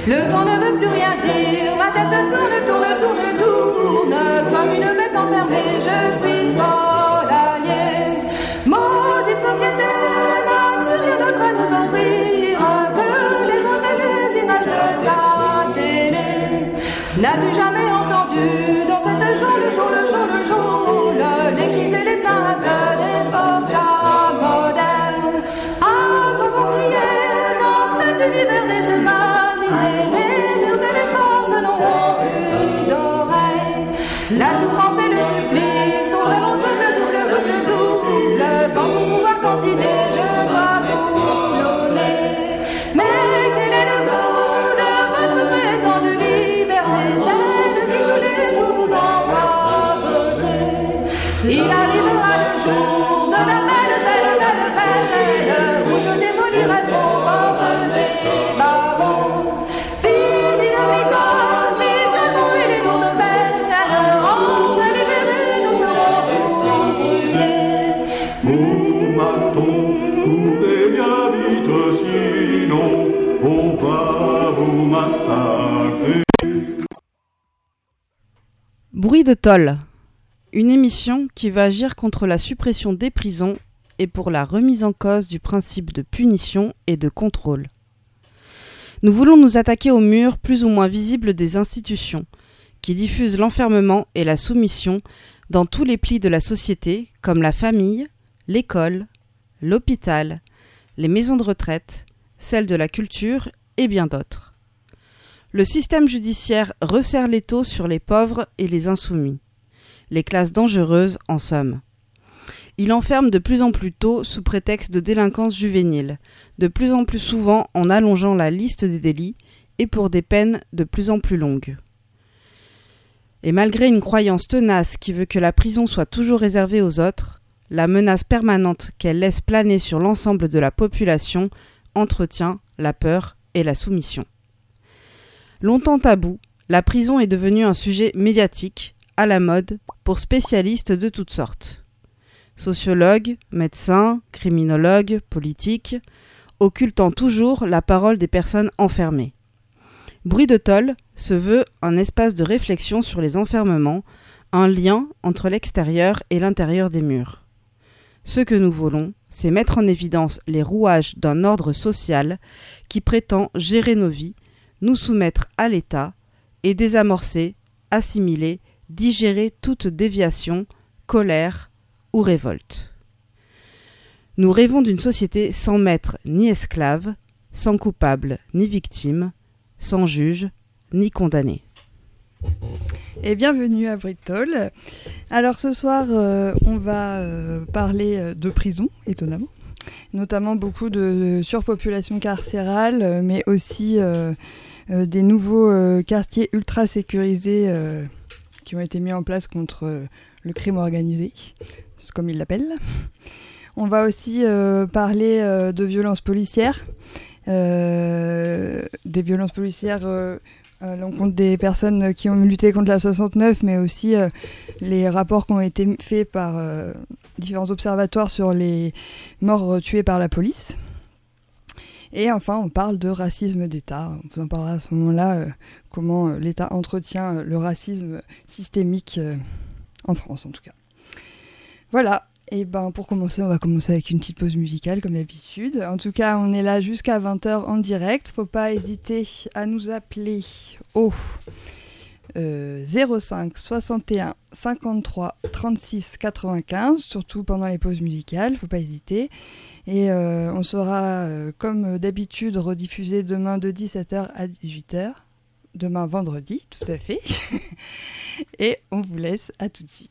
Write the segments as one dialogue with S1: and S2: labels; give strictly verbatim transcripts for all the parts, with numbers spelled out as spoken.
S1: Le temps ne veut plus rien dire, ma tête tourne, tourne, tourne, tourne. Comme une bête enfermée, je suis folle alliée. Maudite société, n'as-tu rien d'autre à nous offrir que les mots et les images de ta télé? N'as-tu jamais entendu dans cette joule, joule, joule, joule les cris et les plaintes des forçats modernes? À quoi vont crier dans cet univers déshumanisé? Les murs et les portes n'auront plus d'oreilles. La souffrance et le supplice sont vraiment double, double, double, double. Quand pour pouvoir continuer, je dois boulonner. Mais quel est le goût de votre prétendue liberté, celle qui tous les jours vous envoie bosser? Il arrivera le jour de la belle, belle, belle, belle, où je démolirai vos portes et barreaux. Fini le rigole, l'isolement et les lourdes peines, enfin libérés, nous ferons tout brûler.
S2: Moumaton, courez bien vite, sinon on va vous massacrer.
S3: Bruit de tôle, une émission qui va agir contre la suppression des prisons et pour la remise en cause du principe de punition et de contrôle. Nous voulons nous attaquer aux murs plus ou moins visibles des institutions, qui diffusent l'enfermement et la soumission dans tous les plis de la société, comme la famille, l'école, l'hôpital, les maisons de retraite, celles de la culture et bien d'autres. Le système judiciaire resserre l'étau sur les pauvres et les insoumis, les classes dangereuses en somme. Il enferme de plus en plus tôt sous prétexte de délinquance juvénile, de plus en plus souvent en allongeant la liste des délits et pour des peines de plus en plus longues. Et malgré une croyance tenace qui veut que la prison soit toujours réservée aux autres, la menace permanente qu'elle laisse planer sur l'ensemble de la population entretient la peur et la soumission. Longtemps tabou, la prison est devenue un sujet médiatique, à la mode, pour spécialistes de toutes sortes. Sociologues, médecins, criminologues, politiques, occultant toujours la parole des personnes enfermées. Bruit de tôle se veut un espace de réflexion sur les enfermements, un lien entre l'extérieur et l'intérieur des murs. Ce que nous voulons, c'est mettre en évidence les rouages d'un ordre social qui prétend gérer nos vies, nous soumettre à l'État et désamorcer, assimiler, digérer toute déviation, colère ou révolte. Nous rêvons d'une société sans maître ni esclave, sans coupable ni victime, sans juge ni condamné.
S4: Et bienvenue à Bruit de tôle. Alors ce soir, euh, on va euh, parler de prison, étonnamment. Notamment beaucoup de surpopulation carcérale, euh, mais aussi euh, euh, des nouveaux euh, quartiers ultra sécurisés euh, qui ont été mis en place contre euh, le crime organisé, c'est comme ils l'appellent. On va aussi euh, parler euh, de violences policières, euh, des violences policières euh, à l'encontre des personnes qui ont lutté contre la soixante-neuf, mais aussi euh, les rapports qui ont été faits par euh, différents observatoires sur les morts tués par la police. Et enfin, on parle de racisme d'État. On vous en parlera à ce moment-là, euh, comment euh, l'État entretient euh, le racisme systémique euh, en France, en tout cas. Voilà. Et ben pour commencer, on va commencer avec une petite pause musicale comme d'habitude. En tout cas, on est là jusqu'à vingt heures en direct. Faut pas hésiter à nous appeler au euh, zéro cinq soixante et un cinquante-trois trente-six quatre-vingt-quinze, surtout pendant les pauses musicales, faut pas hésiter. Et euh, on sera euh, comme d'habitude rediffusé demain de dix-sept heures à dix-huit heures. Demain vendredi, tout à fait. Et on vous laisse, à tout de suite.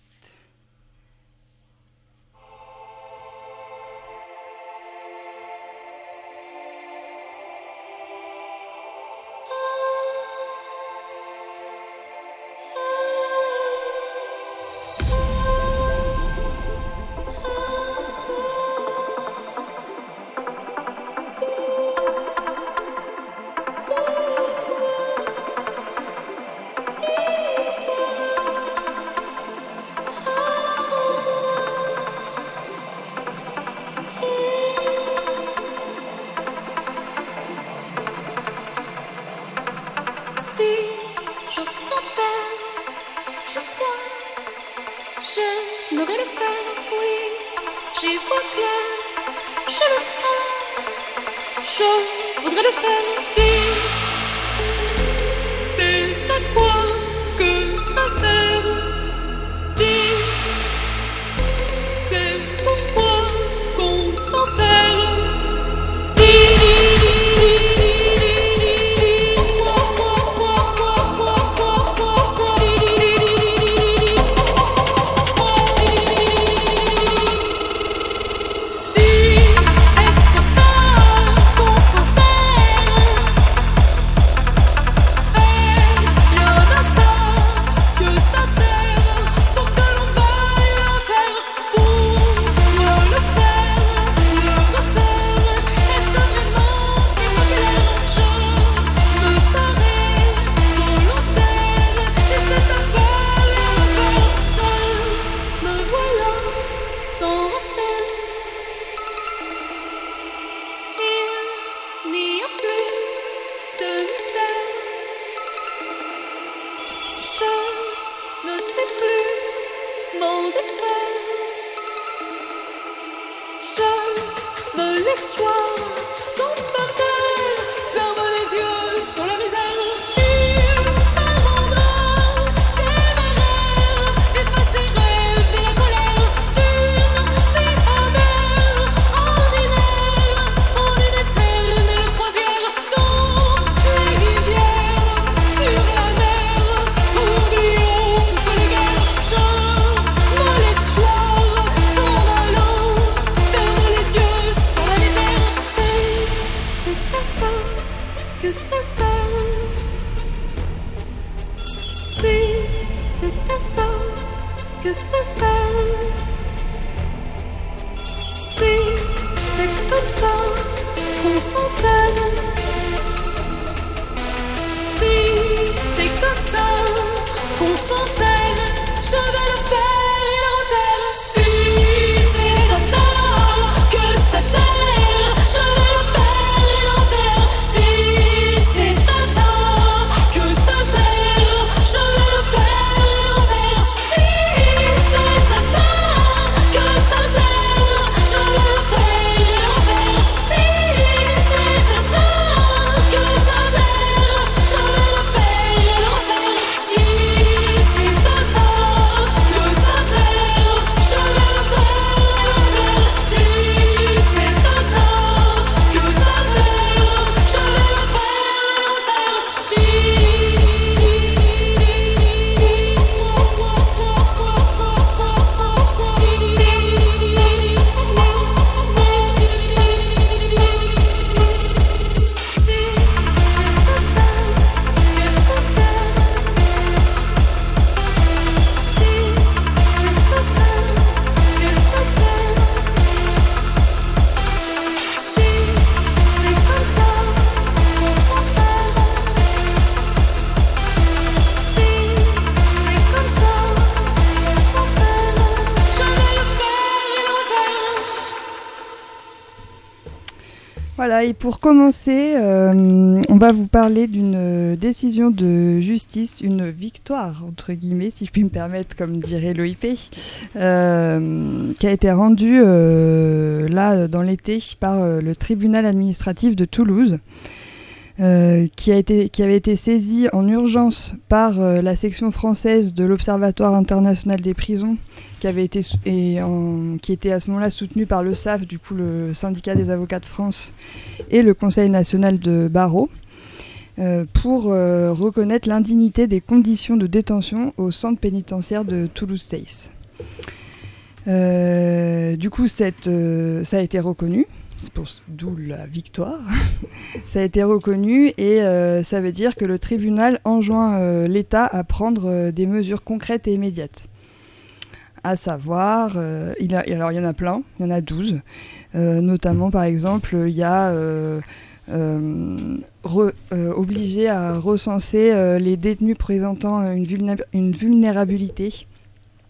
S5: voudrais le faire, oui, j'y vois clair, je le sens, je voudrais le faire, dis, c'est à quoi que ça sert, dis, c'est pourquoi qu'on s'en sert, dis, dis, dis, dis, dis, dis, dis, dis, pourquoi, pourquoi, pourquoi, pourquoi, pourquoi, dis, dis, dis, dis, dis, dis, dis, dis, est-ce pour ça qu'on s'en sert? Est-ce bien à ça que ça sert? Pour que l'on veuille le faire, pour le faire, le refaire. Est-ce vraiment si populaire? Je me ferai volontaire si c'est à faire et à refaire seul. Me voilà sans repère. Il n'y a plus de mystère. Je ne sais plus m'en défaire. Je me laisse choir tombe par terre, ferme les yeux sur la misère. Il m'arrendra téméraire, efface les rêves et la colère d'une vie amère, ordinaire, en une éternelle croisière dans les rivières, sur la mer, oublions toutes les guerres. Je me laisse choir, tombe à l'eau, ferme les yeux sur la misère. C'est, c'est à ça que ça sert. Si, c'est à ça que ça sert. Si, c'est comme ça qu'on s'en sert. Si, c'est comme ça qu'on s'en sert. Je vais le faire et le refaire. Si, c'est à ça que ça sert. Je vais le faire et le refaire. Si, c'est à ça que ça sert. Je vais le faire et le refaire. Si, c'est à ça que ça sert. Je vais le faire et le refaire. Si, c'est à ça que ça sert. Je vais le faire et le refaire. Si, c'est à ça que ça sert. Je vais le faire et le refaire. Si, c'est à ça que ça sert. Je vais le
S4: Voilà, et pour commencer, euh, on va vous parler d'une décision de justice, une victoire, entre guillemets, si je puis me permettre, comme dirait l'O I P, euh, qui a été rendue euh, là, dans l'été, par euh, le tribunal administratif de Toulouse, euh, qui, a été, qui avait été saisi en urgence par euh, la section française de l'Observatoire international des prisons, qui avait été et en, qui était à ce moment-là soutenu par le S A F, du coup le syndicat des avocats de France, et le Conseil national de barreau, euh, pour euh, reconnaître l'indignité des conditions de détention au centre pénitentiaire de Toulouse-Stace. Euh, du coup, cette, euh, ça a été reconnu, c'est pour, d'où la victoire. Ça a été reconnu et euh, ça veut dire que le tribunal enjoint euh, l'État à prendre euh, des mesures concrètes et immédiates. À savoir, euh, il a, alors il y en a plein, il y en a douze. Euh, notamment, par exemple, il y a euh, euh, re, euh, obligé à recenser euh, les détenus présentant une, vulné- une vulnérabilité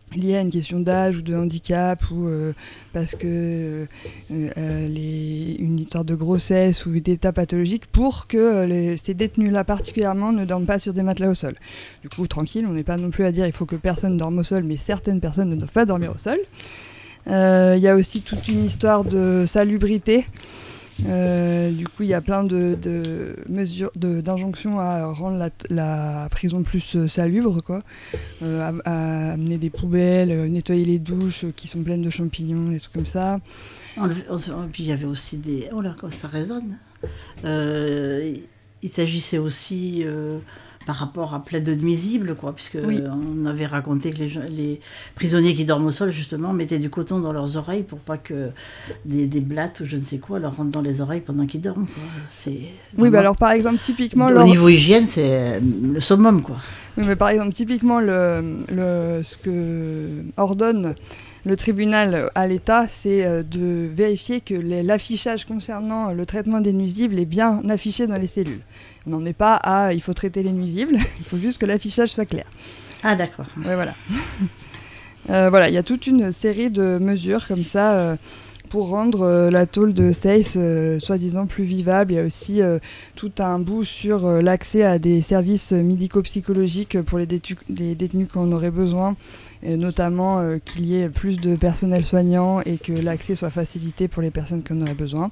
S4: liées à une question d'âge ou de handicap ou euh, parce que euh, euh, les, une histoire de grossesse ou d'état pathologique pour que euh, les, ces détenus-là particulièrement ne dorment pas sur des matelas au sol. Du coup, tranquille, on n'est pas non plus à dire il faut que personne dorme au sol, mais certaines personnes ne doivent pas dormir au sol. Il euh, y a aussi toute une histoire de salubrité. Euh, du coup, il y a plein de, de mesures, de, d'injonctions à rendre la, la prison plus euh, salubre, quoi. Euh, à, à amener des poubelles, euh, nettoyer les douches euh, qui sont pleines de champignons, des trucs comme ça.
S6: On, on, on, puis il y avait aussi des... Oh là, ça résonne. Euh, il s'agissait aussi... Euh, par rapport à plein de nuisibles, quoi, puisque
S4: oui.
S6: euh, on avait raconté que les, les prisonniers qui dorment au sol, justement, mettaient du coton dans leurs oreilles pour pas que des, des blattes ou je ne sais quoi leur rentrent dans les oreilles pendant qu'ils dorment, quoi. C'est
S4: oui,
S6: vraiment...
S4: bah alors par exemple, typiquement...
S6: Au
S4: leur...
S6: niveau hygiène, c'est le summum, quoi.
S4: Oui, mais par exemple, typiquement, le, le, ce que ordonne le tribunal à l'État, c'est de vérifier que les, l'affichage concernant le traitement des nuisibles est bien affiché dans les cellules. On n'en est pas à « il faut traiter les nuisibles », il faut juste que l'affichage soit clair.
S6: Ah d'accord.
S4: Ouais, voilà. euh, voilà, il y a toute une série de mesures comme ça euh, pour rendre euh, la tôle de Seyss euh, soi-disant plus vivable. Il y a aussi euh, tout un bout sur euh, l'accès à des services médico-psychologiques pour les, détu- les détenus qu'on aurait besoin, et notamment euh, qu'il y ait plus de personnel soignant et que l'accès soit facilité pour les personnes qu'on aurait besoin.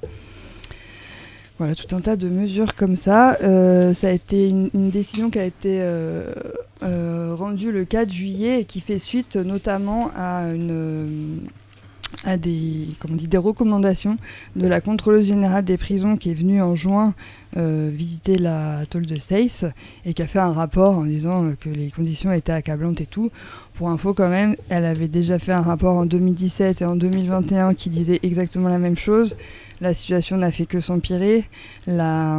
S4: Voilà, tout un tas de mesures comme ça. Euh, ça a été une, une décision qui a été euh, euh, rendue le quatre juillet et qui fait suite notamment à, une, à des, comment on dit, des recommandations de la contrôleuse générale des prisons qui est venue en juin euh, visiter la tôle de Seyss et qui a fait un rapport en disant que les conditions étaient accablantes et tout. Pour info quand même, elle avait déjà fait un rapport en deux mille dix-sept et en deux mille vingt et un qui disait exactement la même chose. La situation n'a fait que s'empirer. La,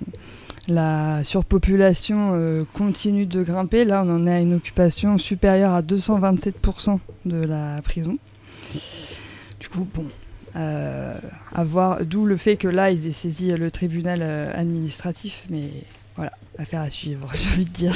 S4: la surpopulation euh, continue de grimper. Là, on en est à une occupation supérieure à deux cent vingt-sept pour cent de la prison. Du coup, bon, euh, à voir, d'où le fait que là, ils aient saisi le tribunal euh, administratif. Mais voilà, affaire à suivre, j'ai envie de dire.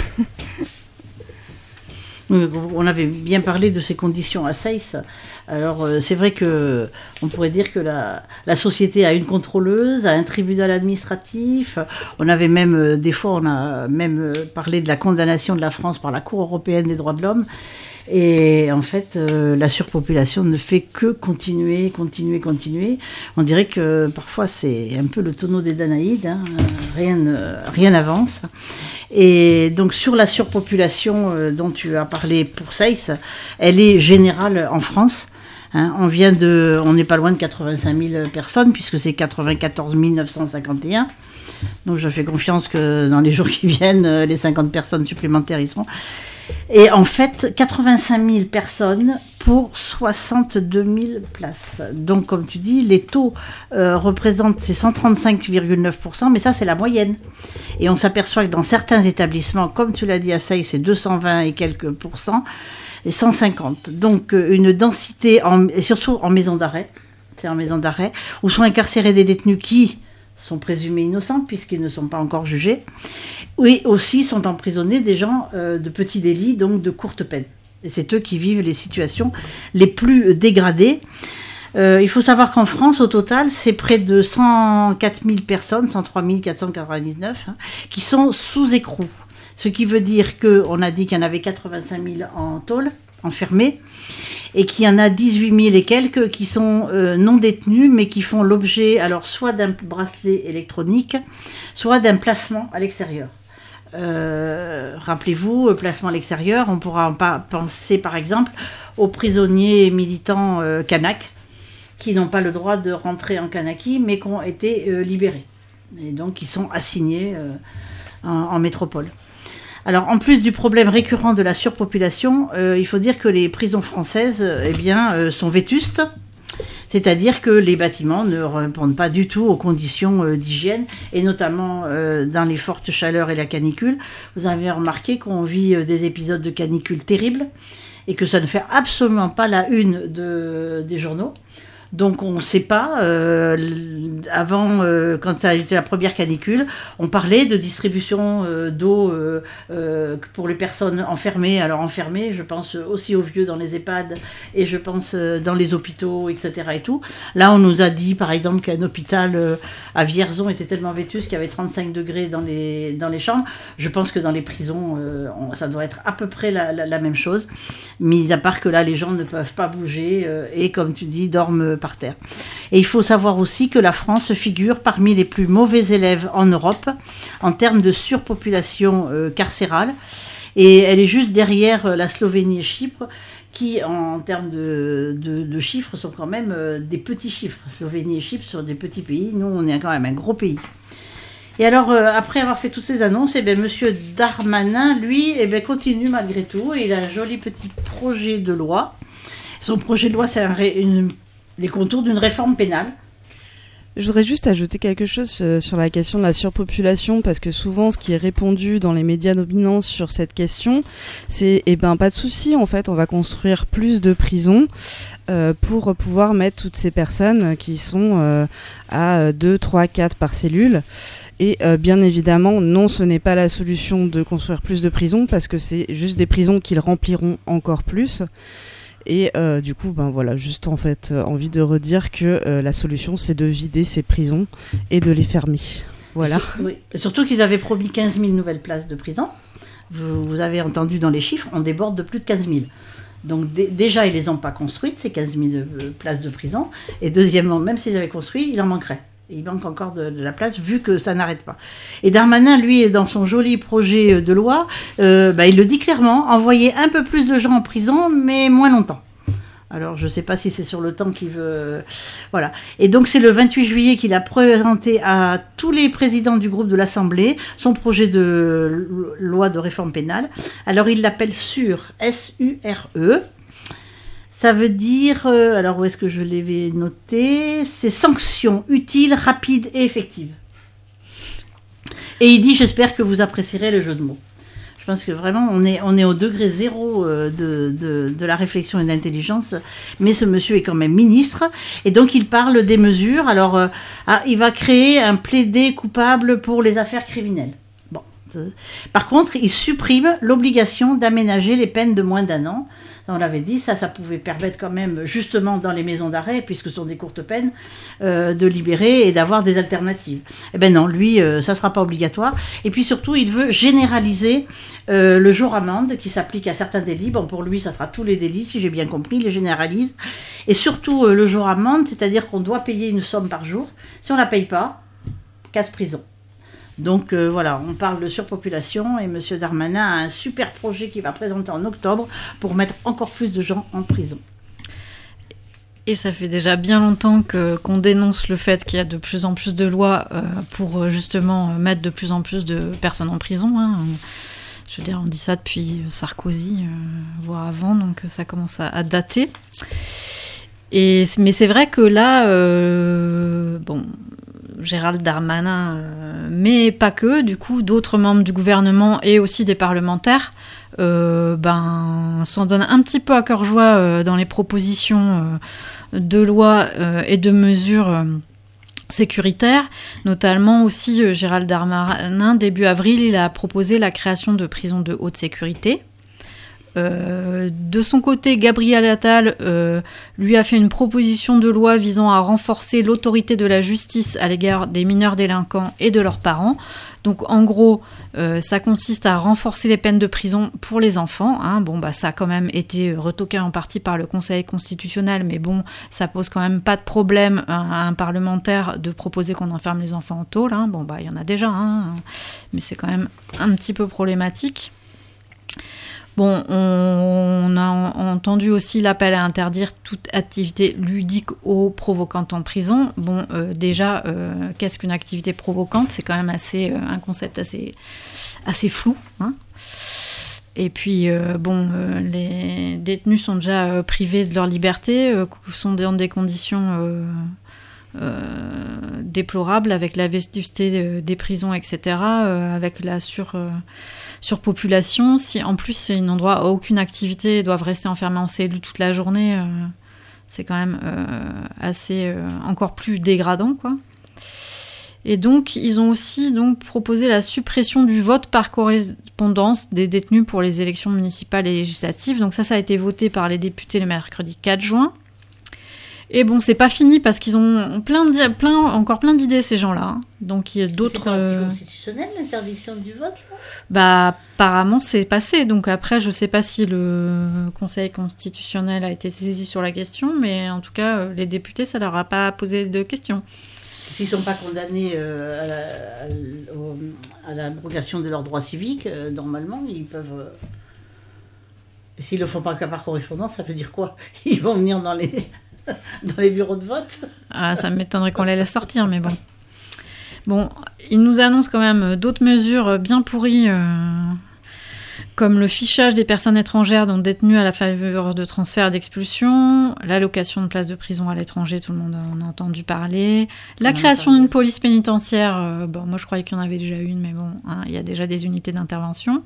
S6: On avait bien parlé de ces conditions à Seyss. Alors euh, c'est vrai que on pourrait dire que la, la société a une contrôleuse, a un tribunal administratif. On avait même euh, des fois on a même euh, parlé de la condamnation de la France par la Cour européenne des droits de l'homme. Et en fait, euh, la surpopulation ne fait que continuer, continuer, continuer. On dirait que parfois c'est un peu le tonneau des Danaïdes, hein, rien, euh, rien n'avance. Et donc sur la surpopulation euh, dont tu as parlé pour Seyss, elle est générale en France. Hein, on vient de, on n'est pas loin de quatre-vingt-cinq mille personnes puisque c'est quatre-vingt-quatorze mille neuf cent cinquante et un. Donc je fais confiance que dans les jours qui viennent, les cinquante personnes supplémentaires y seront. Et en fait, quatre-vingt-cinq mille personnes pour soixante-deux mille places. Donc, comme tu dis, les taux euh, représentent ces cent trente-cinq virgule neuf pour cent, mais ça, c'est la moyenne. Et on s'aperçoit que dans certains établissements, comme tu l'as dit à Seyss, c'est deux cent vingt et quelques pourcents, et cent cinquante. Donc, euh, une densité, en, et surtout en maison d'arrêt, c'est en maison d'arrêt, où sont incarcérés des détenus qui sont présumés innocents puisqu'ils ne sont pas encore jugés. Oui, aussi sont emprisonnés des gens euh, de petits délits, donc de courte peine. Et c'est eux qui vivent les situations les plus dégradées. Euh, il faut savoir qu'en France, au total, c'est près de cent quatre mille personnes, cent trois mille quatre cent quatre-vingt-dix-neuf, hein, qui sont sous écrou. Ce qui veut dire qu'on a dit qu'il y en avait quatre-vingt-cinq mille en tôle, enfermés, et qu'il y en a dix-huit mille et quelques qui sont euh, non détenus, mais qui font l'objet alors soit d'un bracelet électronique, soit d'un placement à l'extérieur. Euh, rappelez-vous, placement à l'extérieur, on pourra en pa- penser par exemple aux prisonniers militants euh, Kanak, qui n'ont pas le droit de rentrer en Kanaki, mais qui ont été euh, libérés, et donc qui sont assignés euh, en, en métropole. Alors, en plus du problème récurrent de la surpopulation, euh, il faut dire que les prisons françaises euh, eh bien, euh, sont vétustes, c'est-à-dire que les bâtiments ne répondent pas du tout aux conditions euh, d'hygiène, et notamment euh, dans les fortes chaleurs et la canicule. Vous avez remarqué qu'on vit euh, des épisodes de canicule terribles, et que ça ne fait absolument pas la une de, des journaux. Donc on ne sait pas, euh, avant, euh, quand ça a été la première canicule, on parlait de distribution euh, d'eau euh, euh, pour les personnes enfermées. Alors enfermées, je pense aussi aux vieux dans les EHPAD et je pense euh, dans les hôpitaux, et cetera. Et tout. Là, on nous a dit, par exemple, qu'un hôpital euh, à Vierzon était tellement vétuste qu'il y avait trente-cinq degrés dans les, dans les chambres. Je pense que dans les prisons, euh, on, ça doit être à peu près la, la, la même chose. Mis à part que là, les gens ne peuvent pas bouger euh, et, comme tu dis, dorment par terre. Et il faut savoir aussi que la France figure parmi les plus mauvais élèves en Europe en termes de surpopulation euh, carcérale. Et elle est juste derrière euh, la Slovénie et Chypre, qui, en, en termes de, de, de chiffres, sont quand même euh, des petits chiffres. Slovénie et Chypre sont des petits pays. Nous, on est quand même un gros pays. Et alors, euh, après avoir fait toutes ces annonces, eh bien, M. Darmanin, lui, eh bien, continue malgré tout. Et il a un joli petit projet de loi. Son projet de loi, c'est un ré, une les contours d'une réforme pénale.
S3: Je voudrais juste ajouter quelque chose euh, sur la question de la surpopulation, parce que souvent ce qui est répondu dans les médias dominants sur cette question, c'est eh ben pas de souci, en fait on va construire plus de prisons euh, pour pouvoir mettre toutes ces personnes qui sont euh, à deux, trois, quatre par cellule. Et euh, bien évidemment, non, ce n'est pas la solution de construire plus de prisons, parce que c'est juste des prisons qu'ils rempliront encore plus. Et euh, du coup, ben voilà, juste en fait, euh, envie de redire que euh, la solution, c'est de vider ces prisons et de les fermer. Voilà.
S6: Oui. Surtout qu'ils avaient promis quinze mille nouvelles places de prison. Vous, vous avez entendu dans les chiffres, on déborde de plus de quinze mille. Donc d- déjà, ils ne les ont pas construites, ces quinze mille euh, places de prison. Et deuxièmement, même s'ils avaient construit, il en manquerait. Il manque encore de, de la place, vu que ça n'arrête pas. Et Darmanin, lui, dans son joli projet de loi, euh, bah, il le dit clairement, envoyer un peu plus de gens en prison, mais moins longtemps. Alors, je ne sais pas si c'est sur le temps qu'il veut... Voilà. Et donc, c'est le vingt-huit juillet qu'il a présenté à tous les présidents du groupe de l'Assemblée son projet de loi de réforme pénale. Alors, il l'appelle SURE, S U R E. Ça veut dire, euh, alors où est-ce que je l'avais noté ? C'est sanctions utiles, rapides et effectives. Et il dit, j'espère que vous apprécierez le jeu de mots. Je pense que vraiment, on est, on est au degré zéro euh, de, de, de la réflexion et de l'intelligence. Mais ce monsieur est quand même ministre. Et donc, il parle des mesures. Alors, euh, ah, il va créer un plaidé coupable pour les affaires criminelles. Bon. Par contre, il supprime l'obligation d'aménager les peines de moins d'un an. On l'avait dit, ça, ça pouvait permettre quand même, justement dans les maisons d'arrêt, puisque ce sont des courtes peines, euh, de libérer et d'avoir des alternatives. Eh bien non, lui, euh, ça ne sera pas obligatoire. Et puis surtout, il veut généraliser euh, le jour amende qui s'applique à certains délits. Bon, pour lui, ça sera tous les délits, si j'ai bien compris, il les généralise. Et surtout, euh, le jour amende, c'est-à-dire qu'on doit payer une somme par jour. Si on ne la paye pas, casse-prison. Donc euh, voilà, on parle de surpopulation et M. Darmanin a un super projet qu'il va présenter en octobre pour mettre encore plus de gens en prison.
S4: Et ça fait déjà bien longtemps que, qu'on dénonce le fait qu'il y a de plus en plus de lois euh, pour justement mettre de plus en plus de personnes en prison. Hein. Je veux dire, on dit ça depuis Sarkozy, euh, voire avant, donc ça commence à, à dater. Et, mais c'est vrai que là, euh, bon... Gérald Darmanin, euh, mais pas que, du coup, d'autres membres du gouvernement et aussi des parlementaires euh, ben, s'en donnent un petit peu à cœur joie euh, dans les propositions euh, de loi euh, et de mesures euh, sécuritaires. Notamment aussi, euh, Gérald Darmanin, début avril, il a proposé la création de prisons de haute sécurité. Euh, de son côté, Gabriel Attal euh, lui a fait une proposition de loi visant à renforcer l'autorité de la justice à l'égard des mineurs délinquants et de leurs parents. Donc en gros, euh, ça consiste à renforcer les peines de prison pour les enfants. Hein. Bon, bah ça a quand même été retoqué en partie par le Conseil constitutionnel, mais bon, ça pose quand même pas de problème à un parlementaire de proposer qu'on enferme les enfants en tôle. Hein. Bon, bah il y en a déjà, hein, mais c'est quand même un petit peu problématique. Bon, on a entendu aussi l'appel à interdire toute activité ludique ou provocante en prison. Bon, euh, déjà, euh, qu'est-ce qu'une activité provocante ? C'est quand même assez, euh, un concept assez, assez flou. Hein. Et puis, euh, bon, euh, les détenus sont déjà euh, privés de leur liberté, euh, sont dans des conditions euh, euh, déplorables avec la vétusté des prisons, et cetera, euh, avec la sur... Euh, surpopulation. Si en plus ils n'ont droit à aucune activité, ils doivent rester enfermés en cellule toute la journée, euh,
S7: C'est quand même euh, assez euh, encore plus dégradant, quoi. Et donc, ils ont aussi donc proposé la suppression du vote par correspondance des détenus pour les élections municipales et législatives. Donc ça, ça a été voté par les députés le mercredi quatre juin. Et bon, c'est pas fini parce qu'ils ont plein de, plein, encore plein d'idées, ces gens-là. Hein. Donc il y a d'autres.
S6: C'est pas anticonstitutionnel, l'interdiction du vote, là ?
S7: Bah, apparemment, c'est passé. Donc après, je sais pas si le Conseil constitutionnel a été saisi sur la question, mais en tout cas, les députés, ça leur a pas posé de questions.
S6: S'ils ne sont pas condamnés euh, à, la, à, au, à l'abrogation de leurs droits civiques, euh, normalement, ils peuvent... Euh... Et s'ils ne le font pas qu'à par correspondance, ça veut dire quoi ? Ils vont venir dans les, dans les bureaux de vote ?
S7: Ah, ça m'étonnerait qu'on les laisse sortir, mais bon. Bon, ils nous annoncent quand même d'autres mesures bien pourries, euh, comme le fichage des personnes étrangères dont détenues à la faveur de transfert et d'expulsion, l'allocation de places de prison à l'étranger, tout le monde en a entendu parler, la création d'une police pénitentiaire, euh, bon, moi je croyais qu'il y en avait déjà une, mais bon, hein, il y a déjà des unités d'intervention.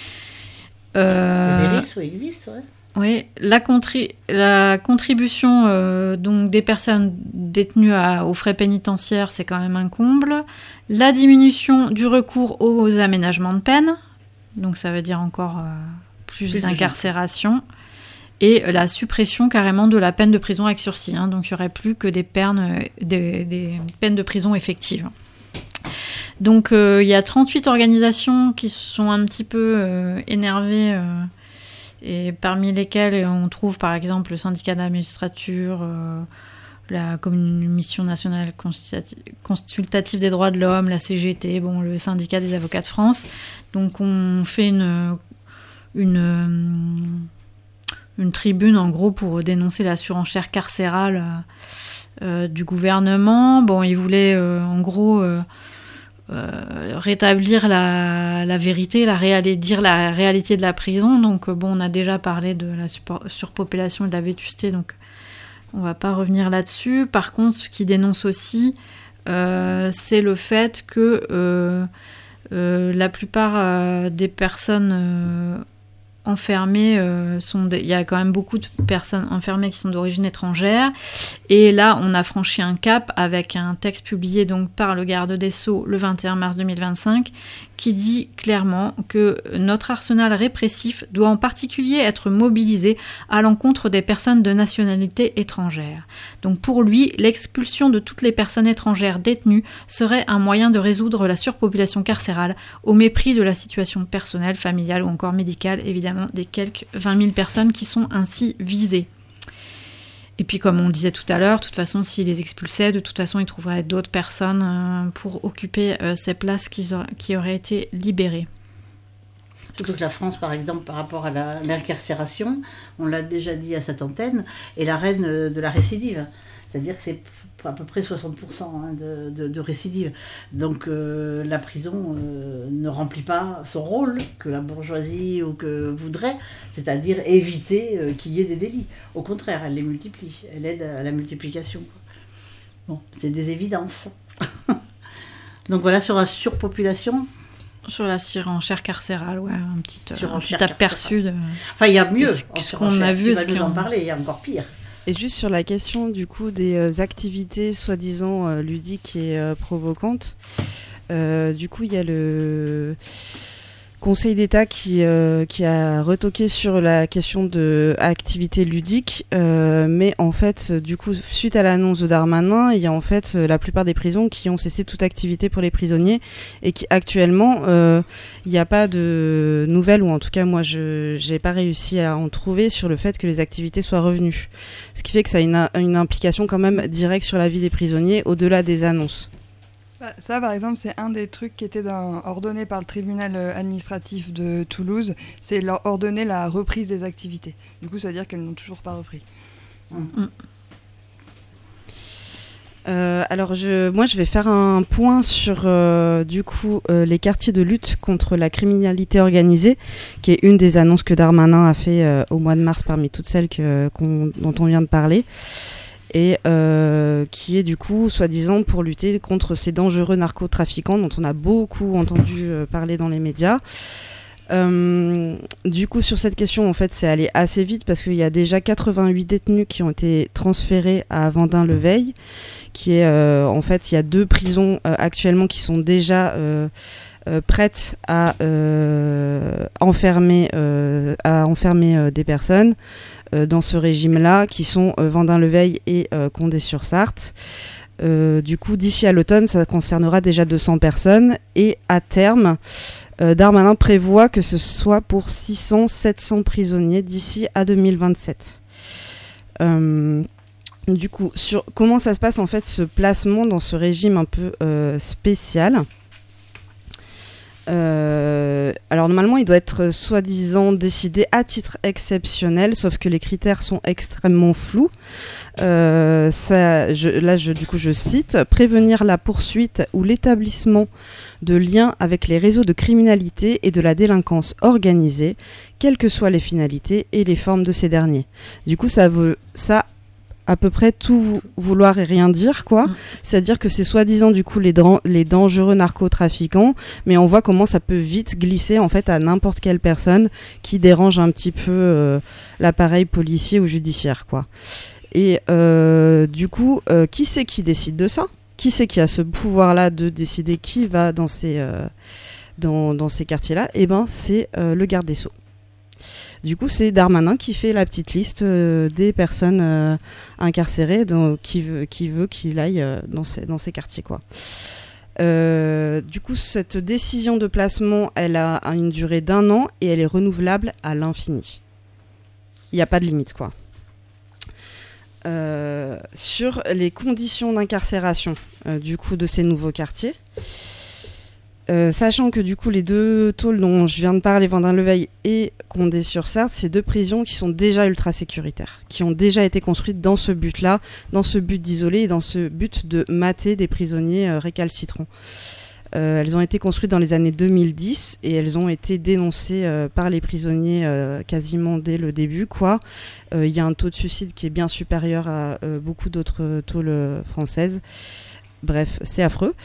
S6: Euh, Les E R I S, oui, existent, ouais.
S7: Oui, la, contri- la contribution euh, donc des personnes détenues à, aux frais pénitentiaires, c'est quand même un comble. La diminution du recours aux aménagements de peine, donc ça veut dire encore euh, plus, plus d'incarcération. Et la suppression carrément de la peine de prison avec sursis. Hein, donc il n'y aurait plus que des peines, des, des peines de prison effectives. Donc euh, il y a trente-huit organisations qui se sont un petit peu euh, énervées, euh, et parmi lesquelles on trouve par exemple le syndicat d'administrature, euh, la Commission nationale consultative des droits de l'homme, la C G T, bon, le syndicat des avocats de France. Donc on fait une, une, une tribune en gros pour dénoncer la surenchère carcérale euh, du gouvernement. Bon, ils voulaient euh, en gros... Euh, Euh, rétablir la, la vérité, la réalité, dire la réalité de la prison. Donc bon, on a déjà parlé de la suppor- surpopulation et de la vétusté, donc on va pas revenir là-dessus. Par contre, ce qui dénonce aussi, euh, c'est le fait que euh, euh, la plupart euh, des personnes euh, enfermées euh, sont il y a quand même beaucoup de personnes enfermées qui sont d'origine étrangère, et là on a franchi un cap avec un texte publié donc par le garde des Sceaux le vingt et un mars deux mille vingt-cinq qui dit clairement que notre arsenal répressif doit en particulier être mobilisé à l'encontre des personnes de nationalité étrangère. Donc pour lui, l'expulsion de toutes les personnes étrangères détenues serait un moyen de résoudre la surpopulation carcérale au mépris de la situation personnelle, familiale ou encore médicale, évidemment, des quelques vingt mille personnes qui sont ainsi visées. Et puis comme on le disait tout à l'heure, de toute façon, s'ils les expulsaient, de toute façon, ils trouveraient d'autres personnes euh, pour occuper euh, ces places qui, aura, qui auraient été libérées.
S6: Surtout que la France, par exemple, par rapport à la, l'incarcération, on l'a déjà dit à cette antenne, est la reine de la récidive. C'est-à-dire que c'est à peu près soixante pour cent hein, de, de, de récidive. Donc euh, la prison euh, ne remplit pas son rôle que la bourgeoisie ou que voudrait, c'est-à-dire éviter euh, qu'il y ait des délits. Au contraire, elle les multiplie, elle aide à la multiplication. Bon, c'est des évidences. Donc voilà, sur la surpopulation.
S7: Sur la surenchère carcérale, ouais, un petit, un petit aperçu de...
S6: Enfin, il y a mieux.
S7: Ce qu'on a vu,
S6: tu vas nous en parler, il y a encore pire.
S3: Et juste sur la question du coup des euh, activités soi-disant euh, ludiques et euh, provocantes, euh, du coup il y a le Conseil d'État qui, euh, qui a retoqué sur la question de activités ludiques, euh, mais en fait du coup suite à l'annonce de Darmanin, il y a en fait la plupart des prisons qui ont cessé toute activité pour les prisonniers et qui actuellement euh, il n'y a pas de nouvelles, ou en tout cas moi je j'ai pas réussi à en trouver sur le fait que les activités soient revenues. Ce qui fait que ça a une, une implication quand même directe sur la vie des prisonniers au-delà des annonces.
S4: Bah, ça, par exemple, c'est un des trucs qui était dans, ordonné par le tribunal administratif de Toulouse, c'est leur ordonner la reprise des activités. Du coup, ça veut dire qu'elles n'ont toujours pas repris.
S3: Mmh. Euh, alors, je, moi, je vais faire un point sur, euh, du coup, euh, les quartiers de lutte contre la criminalité organisée, qui est une des annonces que Darmanin a fait euh, au mois de mars parmi toutes celles que, qu'on, dont on vient de parler. Et euh, qui est du coup soi-disant pour lutter contre ces dangereux narcotrafiquants dont on a beaucoup entendu euh, parler dans les médias. Euh, du coup, sur cette question, en fait, c'est allé assez vite parce qu'il y a déjà quatre-vingt-huit détenus qui ont été transférés à Vendin-le-Veil, qui est, euh, en fait, il y a deux prisons euh, actuellement qui sont déjà euh, euh, prêtes à euh, enfermer, euh, à enfermer euh, des personnes euh, dans ce régime-là, qui sont euh, Vendin-le-Veil et euh, Condé-sur-Sarthe. Euh, du coup, d'ici à l'automne, ça concernera déjà deux cents personnes et à terme, euh, Darmanin prévoit que ce soit pour six cents à sept cents prisonniers d'ici à deux mille vingt-sept. Euh, du coup, sur comment ça se passe en fait ce placement dans ce régime un peu euh, spécial. Euh, alors normalement il doit être euh, soi-disant décidé à titre exceptionnel, sauf que les critères sont extrêmement flous. Euh, ça, je, là je, du coup je cite: prévenir la poursuite ou l'établissement de liens avec les réseaux de criminalité et de la délinquance organisée, quelles que soient les finalités et les formes de ces derniers. Du coup ça veut ça à peu près tout vou- vouloir et rien dire, quoi. Mmh. C'est-à-dire que c'est soi-disant du coup les, dran- les dangereux narcotrafiquants, mais on voit comment ça peut vite glisser en fait à n'importe quelle personne qui dérange un petit peu euh, l'appareil policier ou judiciaire, quoi. Et euh, du coup, euh, qui c'est qui décide de ça ? Qui c'est qui a ce pouvoir-là de décider qui va dans ces, euh, dans, dans ces quartiers-là ? Eh ben, c'est euh, le garde des Sceaux. Du coup, c'est Darmanin qui fait la petite liste euh, des personnes euh, incarcérées donc, qui veut, qui veut qu'il aille euh, dans, ces, dans ces quartiers, quoi. Euh, du coup, cette décision de placement, elle a une durée d'un an et elle est renouvelable à l'infini. Il n'y a pas de limite, quoi. Euh, sur les conditions d'incarcération euh, du coup de ces nouveaux quartiers, euh, sachant que du coup les deux tôles dont je viens de parler, Vendin-le-Veil et Condé-sur-Sarthe, c'est deux prisons qui sont déjà ultra sécuritaires, qui ont déjà été construites dans ce but-là, dans ce but d'isoler et dans ce but de mater des prisonniers euh, récalcitrants. Euh, elles ont été construites dans les années deux mille dix et elles ont été dénoncées euh, par les prisonniers euh, quasiment dès le début, quoi. Il euh, y a un taux de suicide qui est bien supérieur à euh, beaucoup d'autres tôles euh, françaises. Bref, c'est affreux.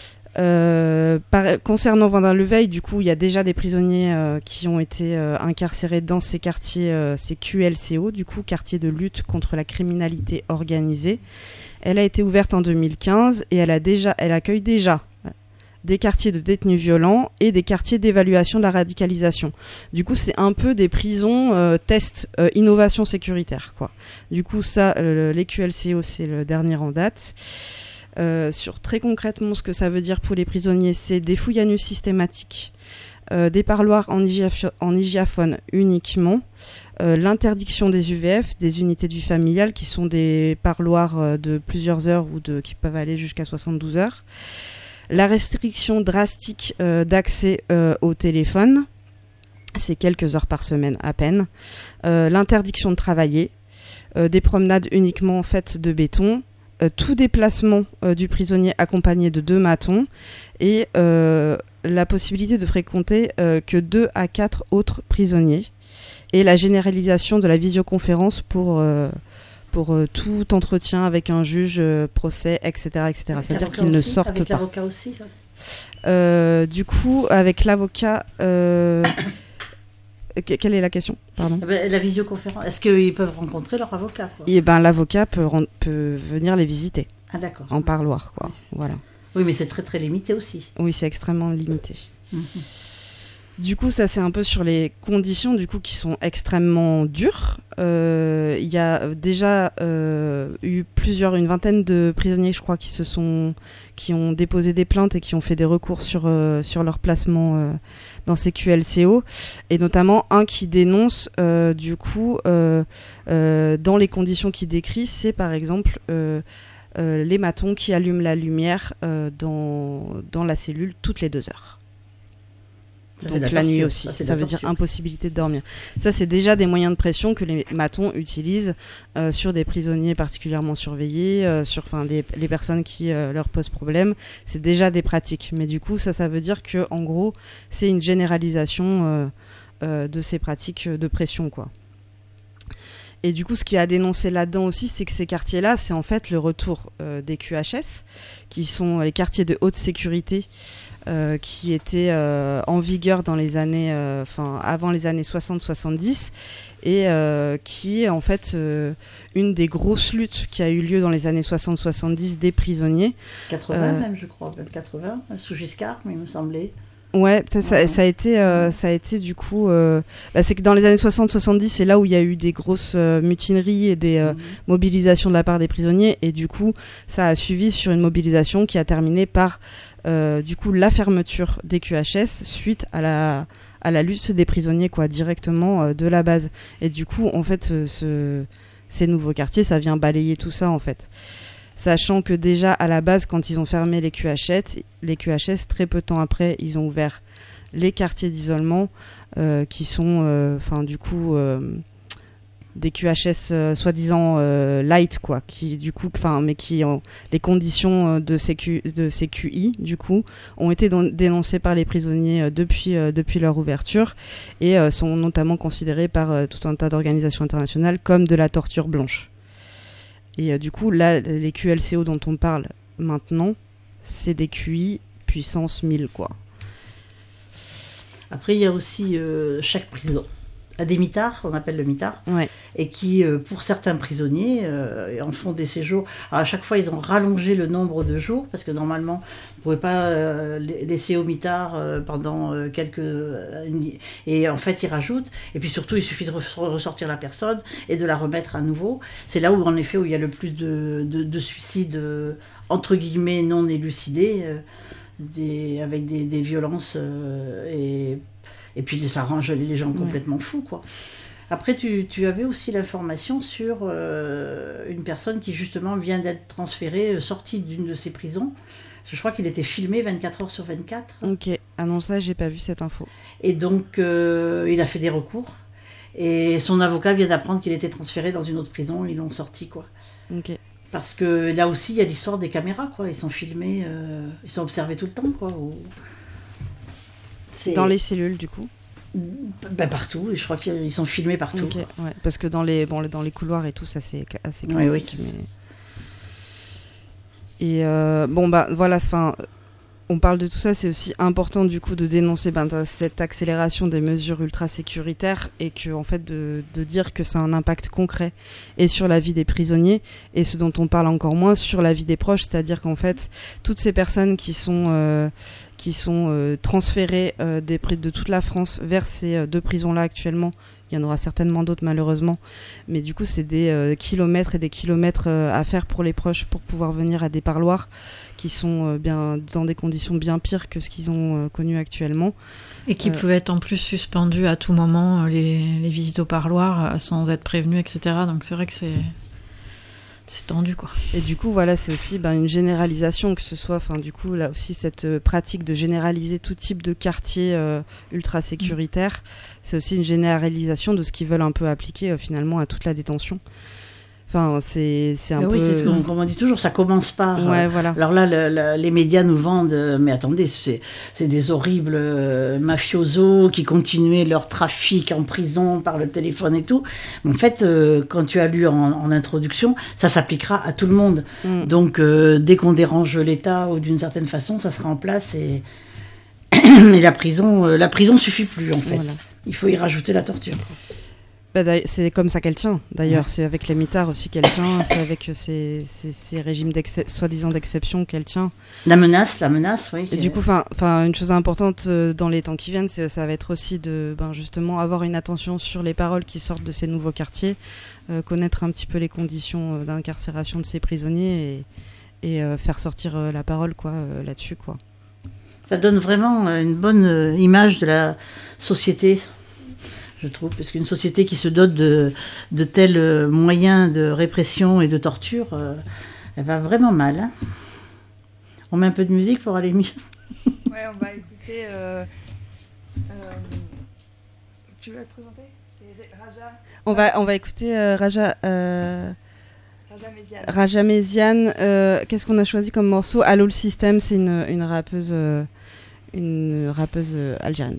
S3: Euh, par, concernant Vendin-le-Veil, du coup, il y a déjà des prisonniers euh, qui ont été euh, incarcérés dans ces quartiers, euh, ces Q L C O, du coup, quartier de lutte contre la criminalité organisée. Elle a été ouverte en deux mille quinze et elle, a déjà, elle accueille déjà des quartiers de détenus violents et des quartiers d'évaluation de la radicalisation. Du coup, c'est un peu des prisons euh, test euh, innovation sécuritaire, quoi. Du coup, ça, euh, les Q L C O, c'est le dernier en date. Euh, sur très concrètement, ce que ça veut dire pour les prisonniers, c'est des fouilles à nu systématiques, euh, des parloirs en, hygiafo- en hygiaphone uniquement, euh, l'interdiction des U V F, des unités de vie familiale, qui sont des parloirs euh, de plusieurs heures ou de, qui peuvent aller jusqu'à soixante-douze heures. La restriction drastique euh, d'accès euh, au téléphone, c'est quelques heures par semaine à peine. Euh, l'interdiction de travailler, euh, des promenades uniquement faites de béton, euh, tout déplacement euh, du prisonnier accompagné de deux matons et euh, la possibilité de fréquenter euh, que deux à quatre autres prisonniers et la généralisation de la visioconférence pour... Euh, pour euh, tout entretien avec un juge, euh, procès, et cetera, et cetera.
S6: Avec
S3: C'est-à-dire
S6: l'avocat
S3: qu'ils ne
S6: aussi,
S3: sortent
S6: avec
S3: pas.
S6: L'avocat aussi. Ouais.
S3: Euh, du coup, avec l'avocat, euh... quelle est la question ? Pardon.
S6: Eh ben, la visioconférence. Est-ce qu'ils peuvent rencontrer leur avocat, quoi ?
S3: Et ben l'avocat peut, ren- peut venir les visiter.
S6: Ah d'accord.
S3: En parloir, quoi. Voilà.
S6: Oui, mais c'est très très limité aussi.
S3: Oui, c'est extrêmement limité.
S6: Mm-hmm.
S3: Du coup, ça c'est un peu sur les conditions du coup qui sont extrêmement dures. Il euh, y a déjà euh, eu plusieurs, une vingtaine de prisonniers, je crois, qui se sont, qui ont déposé des plaintes et qui ont fait des recours sur euh, sur leur placement euh, dans ces Q L C O, et notamment un qui dénonce euh, du coup euh, euh, dans les conditions qu'il décrit, c'est par exemple euh, euh, les matons qui allument la lumière euh, dans dans la cellule toutes les deux heures.
S6: Ça,
S3: Donc la, la nuit aussi, ça, ça veut dire impossibilité de dormir. Ça, c'est déjà des moyens de pression que les matons utilisent euh, sur des prisonniers particulièrement surveillés, euh, sur enfin les, les personnes qui euh, leur posent problème. C'est déjà des pratiques, mais du coup, ça, ça veut dire que en gros, c'est une généralisation euh, euh, de ces pratiques de pression, quoi. Et du coup, ce qui a dénoncé là-dedans aussi, c'est que ces quartiers-là, c'est en fait le retour euh, des Q H S, qui sont les quartiers de haute sécurité. euh, qui était euh, en vigueur dans les années, enfin avant les années soixante soixante-dix, et euh, qui est en fait euh, une des grosses luttes qui a eu lieu dans les années soixante soixante-dix des prisonniers.
S6: quatre-vingts
S3: Euh,
S6: même, je crois, même quatre-vingts, sous Giscard, il me semblait.
S3: Ouais, peut-être ça,
S6: Ouais.
S3: ça a été, euh, ça a été du coup, euh, bah, c'est que dans les années soixante soixante-dix, c'est là où il y a eu des grosses euh, mutineries et des euh,
S6: Mhm.
S3: mobilisations de la part des prisonniers, et du coup, ça a suivi sur une mobilisation qui a terminé par, euh, du coup, la fermeture des Q H S suite à la à la lutte des prisonniers, quoi, directement euh, de la base. Et du coup, en fait, ce, ce- ces nouveaux quartiers, ça vient balayer tout ça, en fait. Sachant que déjà, à la base, quand ils ont fermé les Q H S, les Q H S, très peu de temps après, ils ont ouvert les quartiers d'isolement, euh, qui sont, enfin, du coup, euh, des Q H S euh, soi-disant euh, light, quoi, qui, du coup, enfin, mais qui ont les conditions euh, de, sécu, de C Q I, du coup, ont été don- dénoncées par les prisonniers euh, depuis, euh, depuis leur ouverture, et euh, sont notamment considérées par euh, tout un tas d'organisations internationales comme de la torture blanche. Et euh, du coup, là, les Q L C O dont on parle maintenant, c'est des Q I puissance mille, quoi.
S6: Après, il y a aussi euh, chaque prison a des mitards, on appelle le mitard,
S3: Ouais.
S6: et qui, euh, pour certains prisonniers, euh, en font des séjours. Alors, à chaque fois, ils ont rallongé le nombre de jours, parce que normalement, on ne pouvait pas euh, laisser au mitard euh, pendant euh, quelques... Euh, et en fait, ils rajoutent. Et puis surtout, il suffit de ressortir la personne et de la remettre à nouveau. C'est là où, en effet, où il y a le plus de, de, de suicides, euh, entre guillemets, non élucidés, euh, des, avec des, des violences euh, et... Et puis ça rend les gens complètement ouais. fous, quoi. Après, tu, tu avais aussi l'information sur euh, une personne qui justement vient d'être transférée, euh, sortie d'une de ces prisons. Parce que je crois qu'il était filmé vingt-quatre heures sur vingt-quatre.
S3: Ok, ah non, ça, j'ai pas vu cette info.
S6: Et donc, euh, il a fait des recours. Et son avocat vient d'apprendre qu'il était transféré dans une autre prison. Ils l'ont sorti, quoi.
S3: Ok.
S6: Parce que là aussi, il y a l'histoire des caméras, quoi. Ils sont filmés, euh, ils sont observés tout le temps, quoi. Ou...
S3: Dans les cellules, du coup
S6: ben, partout, je crois qu'ils sont filmés partout.
S3: Okay, ouais. Parce que dans les, bon, dans les couloirs et tout, ça c'est assez classique.
S6: Oui, oui.
S3: Mais... Et euh, bon, bah voilà, enfin, on parle de tout ça, c'est aussi important du coup de dénoncer ben, cette accélération des mesures ultra sécuritaires et que, en fait, de, de dire que ça a un impact concret et sur la vie des prisonniers et ce dont on parle encore moins sur la vie des proches, c'est-à-dire qu'en fait, toutes ces personnes qui sont. Euh, qui sont euh, transférés euh, des, de toute la France vers ces euh, deux prisons-là actuellement. Il y en aura certainement d'autres malheureusement. Mais du coup, c'est des euh, kilomètres et des kilomètres euh, à faire pour les proches pour pouvoir venir à des parloirs qui sont euh, bien, dans des conditions bien pires que ce qu'ils ont euh, connu actuellement.
S7: Et qui
S3: euh,
S7: pouvaient être en plus suspendus à tout moment, les, les visites au parloir, sans être prévenus, et cetera. Donc c'est vrai que c'est... C'est tendu, quoi.
S3: Et du coup, voilà, c'est aussi ben, une généralisation, que ce soit, enfin, du coup, là aussi, cette euh, pratique de généraliser tout type de quartier euh, ultra sécuritaire, mmh. c'est aussi une généralisation de ce qu'ils veulent un peu appliquer euh, finalement à toute la détention. Enfin, c'est, c'est un
S6: mais
S3: peu...
S6: Oui, c'est ce qu'on, comme on dit toujours, ça commence par...
S3: Ouais,
S6: euh,
S3: voilà.
S6: Alors là, le, le, les médias nous vendent... Euh, mais attendez, c'est, c'est des horribles euh, mafiosos qui continuaient leur trafic en prison par le téléphone et tout. Mais en fait, euh, quand tu as lu en, en introduction, ça s'appliquera à tout le monde. Mm. Donc, euh, dès qu'on dérange l'État ou d'une certaine façon, ça sera en place et... mais la prison, euh, la prison suffit plus, en fait. Voilà. Il faut y rajouter la torture.
S3: Bah, c'est comme ça qu'elle tient, d'ailleurs. Ouais. C'est avec les mitards aussi qu'elle tient. C'est avec ces, ces, ces régimes soi-disant d'exception qu'elle tient.
S6: La menace, la menace, oui.
S3: Et du coup, une chose importante euh, dans les temps qui viennent, c'est, ça va être aussi de ben, justement avoir une attention sur les paroles qui sortent de ces nouveaux quartiers, euh, connaître un petit peu les conditions euh, d'incarcération de ces prisonniers et, et euh, faire sortir euh, la parole quoi, euh, là-dessus, quoi.
S6: Ça donne vraiment une bonne euh, image de la société, je trouve, parce qu'une société qui se dote de, de tels moyens de répression et de torture, euh, elle va vraiment mal. Hein. On met un peu de musique pour aller mieux.
S4: Ouais, on va écouter... Euh, euh, tu veux la présenter ? C'est Raja.
S3: On va, on va écouter euh, Raja... Euh...
S4: Raja Méziane.
S3: Raja Méziane, euh, qu'est-ce qu'on a choisi comme morceau ? Allo le Système, c'est une, une rappeuse, euh, une rappeuse euh, algérienne.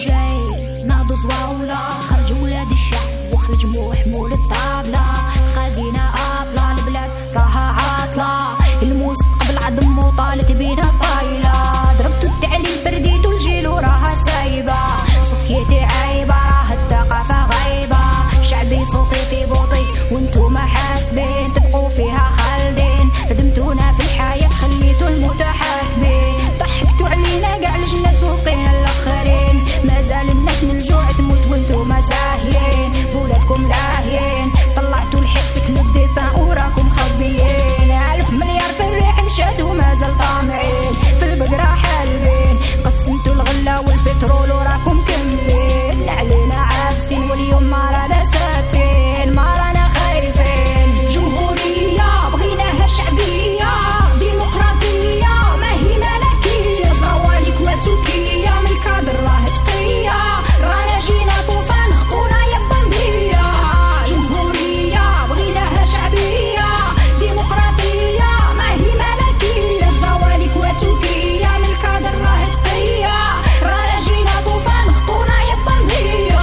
S8: جاي ناضوا زواولة خرج ولاد الشعب وخرج مو حمول الطابلة خزينة أبلة البلاد راها عاطلة الموسم قبل عدم وطالت بينا طايلة ضربتو التعليم برديتو الجيل وراها سايبة سوسيتي عايبة راه الثقافة غايبة شعبي صوتي في بوطي وانتو ما حاسبين تبقوا فيها خالدين ردمتونا في الحياة خليتو المتحاكمين ضحكتو علينا قاع لجنا سوقين الاخرين مازال الناس من الجوع تموت وانتو ما ساهيين بولادكم لاهيين طلعتو الحيط في كنوب ديبان وراكم خبيين ألف مليار في الريح مشات ومازال طامعين في البقرة حالبين قسمتو الغلة والبترول وراكم كملين علينا عافسين واليوم ما رانا ساكتين ما رانا خايفين جمهورية بغيناها شعبية ديمقراطية ما هي ملكية زوالك وتوكية من الكادر راه تقية رانا جينا طوفان خطونا يا بندية جمهورية بغيناها شعبية ديمقراطية ما هي ملكية زوالك وتوكية من الكادر راه تقية رانا جينا طوفان خطونا يا بندية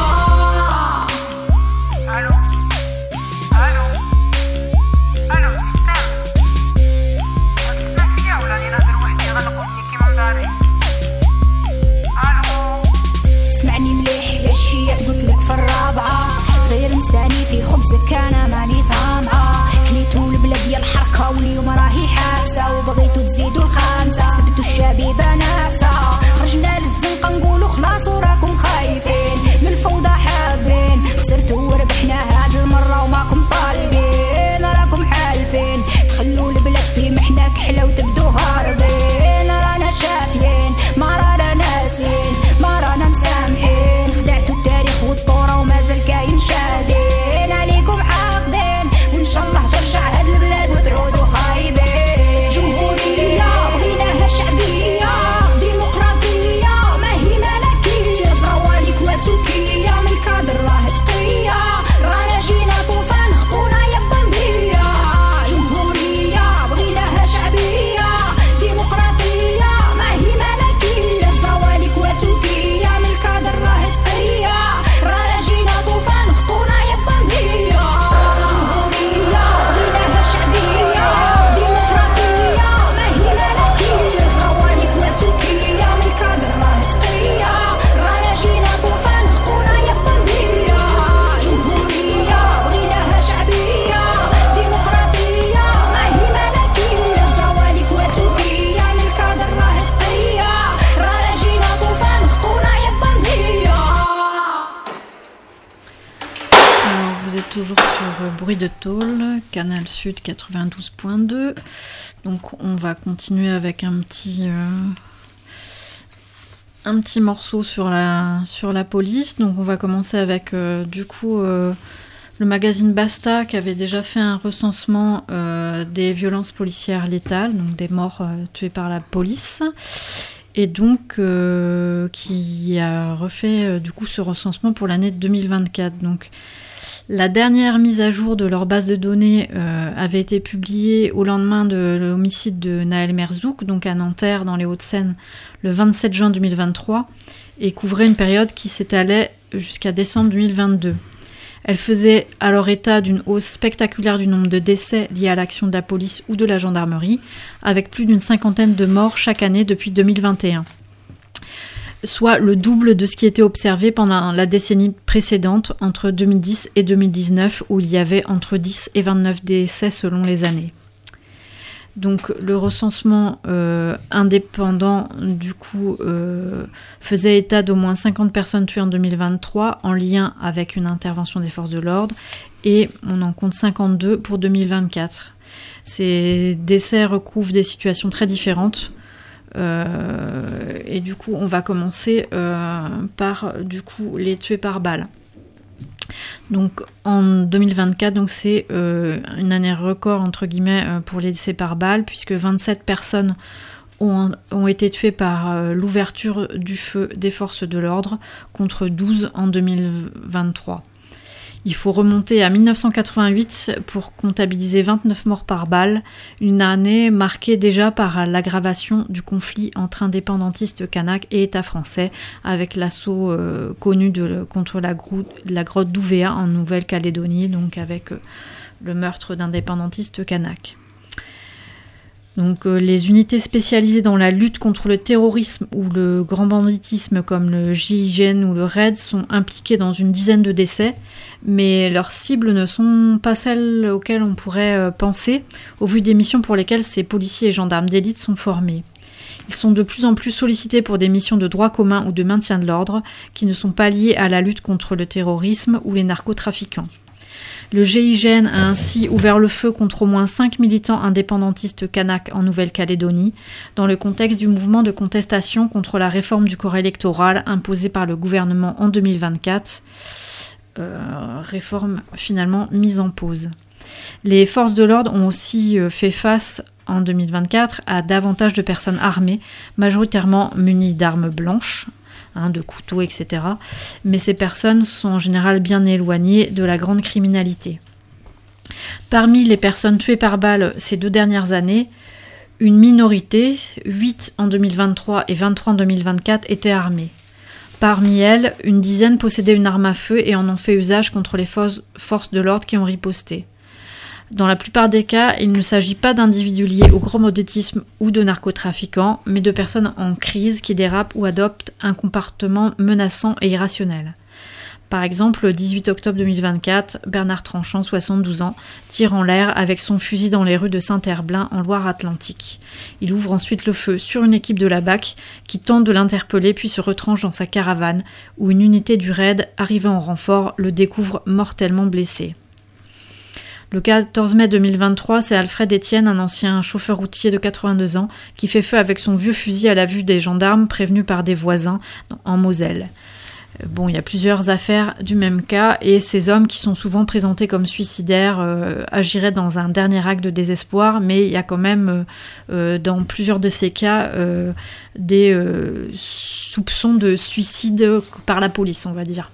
S9: الو الو الو سيستم تسمع فيا ولا راني نهضر وحدي غنقولني كيما مداري الو
S8: اسمعني مليح يا الشيات قلتلك في الرابعة غير نساني في خبزك انا ماني طامعة كليتو البلاد يا الحركة واليوم راهي حابسة وبغيتو تزيدو الخامسة سبتو الشبيبة ناسة خرجنا للزنقة نقولو خلاص وراكم خايفين من الفوضى حابين خسرتو وربحنا هاد المرة وماكم طالبين راكم حالفين تخلو البلاد في محنة كحلة وتبدو هاربين رانا شافيين ما رانا ناسين ما رانا مسامحين خدعتو التاريخ والطورة ومازال كاين شاهدين عليكم حاقدين وان شاء الله ترجع هاد البلاد وتعودوا خايبين جمهورية بغيناها شعبية ديمقراطية ما هي ملكية زوالك وتوكية من الكادر راه تقية رانا جينا طوفان خطونا يا بندية جمهورية بغيناها شعبية ديمقراطية ما هي ملكية زوالك وتوكية من الكادر راه تقية رانا جينا طوفان خطونا يا بندية جمهورية بغيناها شعبية ديمقراطية ما هي ملكية زوالك وتوكية من الكادر راه تقية رانا جينا طوفان خطونا يا بندية جمهورية بغيناها شعبية ديمقراطية ما هي ملكية زوالك وتوكية من الكادر راه تقية رانا جينا طوفان خطونا يا بندية.
S7: Alors, vous êtes toujours sur euh, Bruit de Tôle, Canal Sud quatre-vingt-douze point deux. Donc, on va continuer avec un petit, euh, un petit morceau sur la, sur la police. Donc, on va commencer avec, euh, du coup, euh, le magazine Basta qui avait déjà fait un recensement euh, des violences policières létales, donc des morts euh, tués par la police. Et donc, euh, qui a refait, euh, du coup, ce recensement pour l'année deux mille vingt-quatre. Donc, la dernière mise à jour de leur base de données euh, avait été publiée au lendemain de l'homicide de Naël Merzouk, donc à Nanterre, dans les Hauts-de-Seine, le vingt-sept juin deux mille vingt-trois, et couvrait une période qui s'étalait jusqu'à décembre deux mille vingt-deux. Elle faisait alors état d'une hausse spectaculaire du nombre de décès liés à l'action de la police ou de la gendarmerie, avec plus d'une cinquantaine de morts chaque année depuis deux mille vingt et un. Soit le double de ce qui était observé pendant la décennie précédente, entre deux mille dix et deux mille dix-neuf, où il y avait entre dix et vingt-neuf décès selon les années. Donc le recensement euh, indépendant du coup euh, faisait état d'au moins cinquante personnes tuées en deux mille vingt-trois en lien avec une intervention des forces de l'ordre, et on en compte cinquante-deux pour deux mille vingt-quatre. Ces décès recouvrent des situations très différentes. Euh, et du coup on va commencer euh, par du coup les tués par balle. Donc en deux mille vingt-quatre, donc c'est euh, une année record entre guillemets euh, pour les décès par balle, puisque vingt-sept personnes ont, ont été tuées par euh, l'ouverture du feu des forces de l'ordre contre douze en deux mille vingt-trois. Il faut remonter à mille neuf cent quatre-vingt-huit pour comptabiliser vingt-neuf morts par balle, une année marquée déjà par l'aggravation du conflit entre indépendantistes kanaks et État français, avec l'assaut euh, connu de, contre la, grou- la grotte d'Ouvéa en Nouvelle-Calédonie, donc avec euh, le meurtre d'indépendantistes kanaks. Donc, euh, les unités spécialisées dans la lutte contre le terrorisme ou le grand banditisme comme le G I G N ou le R A I D sont impliqués dans une dizaine de décès, mais leurs cibles ne sont pas celles auxquelles on pourrait euh, penser, au vu des missions pour lesquelles ces policiers et gendarmes d'élite sont formés. Ils sont de plus en plus sollicités pour des missions de droit commun ou de maintien de l'ordre qui ne sont pas liées à la lutte contre le terrorisme ou les narcotrafiquants. Le G I G N a ainsi ouvert le feu contre au moins cinq militants indépendantistes kanaks en Nouvelle-Calédonie, dans le contexte du mouvement de contestation contre la réforme du corps électoral imposée par le gouvernement en deux mille vingt-quatre, euh, réforme finalement mise en pause. Les forces de l'ordre ont aussi fait face en deux mille vingt-quatre à davantage de personnes armées, majoritairement munies d'armes blanches, Hein, de couteaux, et cetera. Mais ces personnes sont en général bien éloignées de la grande criminalité. Parmi les personnes tuées par balle ces deux dernières années, une minorité, huit en deux mille vingt-trois et vingt-trois en deux mille vingt-quatre, étaient armées. Parmi elles, une dizaine possédaient une arme à feu et en ont fait usage contre les forces de l'ordre qui ont riposté. Dans la plupart des cas, il ne s'agit pas d'individus liés au grand banditisme ou de narcotrafiquants, mais de personnes en crise qui dérapent ou adoptent un comportement menaçant et irrationnel. Par exemple, le dix-huit octobre deux mille vingt-quatre, Bernard Tranchant, soixante-douze ans, tire en l'air avec son fusil dans les rues de Saint-Herblain en Loire-Atlantique. Il ouvre ensuite le feu sur une équipe de la B A C qui tente de l'interpeller puis se retranche dans sa caravane, où une unité du R A I D, arrivée en renfort, le découvre mortellement blessé. Le quatorze mai deux mille vingt-trois, c'est Alfred Etienne, un ancien chauffeur routier de quatre-vingt-deux ans, qui fait feu avec son vieux fusil à la vue des gendarmes prévenus par des voisins en Moselle. Bon, il y a plusieurs affaires du même cas, et ces hommes qui sont souvent présentés comme suicidaires euh, agiraient dans un dernier acte de désespoir, mais il y a quand même, euh, dans plusieurs de ces cas, euh, des euh, soupçons de suicide par la police, on va dire.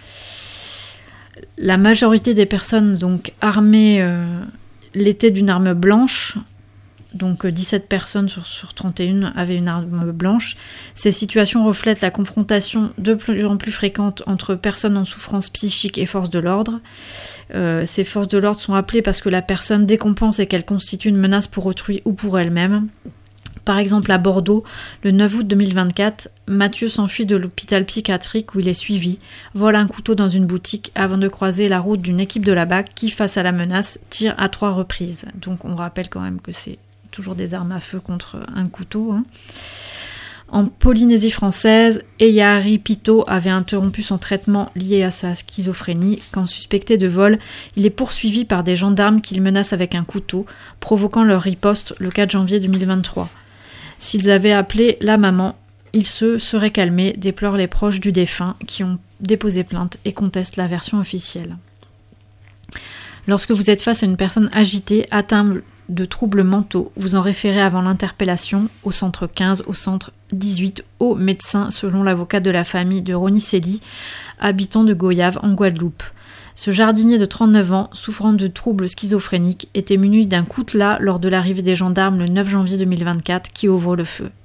S7: La majorité des personnes donc armées euh, l'étaient d'une arme blanche, donc dix-sept personnes sur, sur trente et un avaient une arme blanche. Ces situations reflètent la confrontation de plus en plus fréquente entre personnes en souffrance psychique et forces de l'ordre. Euh, ces forces de l'ordre sont appelées parce que la personne décompense et qu'elle constitue une menace pour autrui ou pour elle-même. Par exemple, à Bordeaux, le neuf août deux mille vingt-quatre, Mathieu s'enfuit de l'hôpital psychiatrique où il est suivi, vole un couteau dans une boutique avant de croiser la route d'une équipe de la B A C qui, face à la menace, tire à trois reprises. Donc on rappelle quand même que c'est toujours des armes à feu contre un couteau. Hein. En Polynésie française, Eyari Pito avait interrompu son traitement lié à sa schizophrénie. Quand suspecté de vol, il est poursuivi par des gendarmes qu'il menace avec un couteau, provoquant leur riposte le quatre janvier deux mille vingt-trois. S'ils avaient appelé la maman, ils se seraient calmés, déplorent les proches du défunt qui ont déposé plainte et contestent la version officielle. Lorsque vous êtes face à une personne agitée, atteinte de troubles mentaux, vous en référez avant l'interpellation au centre quinze, au centre dix-huit, au médecin, selon l'avocat de la famille de Ronicelli, habitant de Goyave en Guadeloupe. Ce jardinier de trente-neuf ans, souffrant de troubles schizophréniques, était muni d'un coutelas lors de l'arrivée des gendarmes le neuf janvier deux mille vingt-quatre qui ouvrent le feu.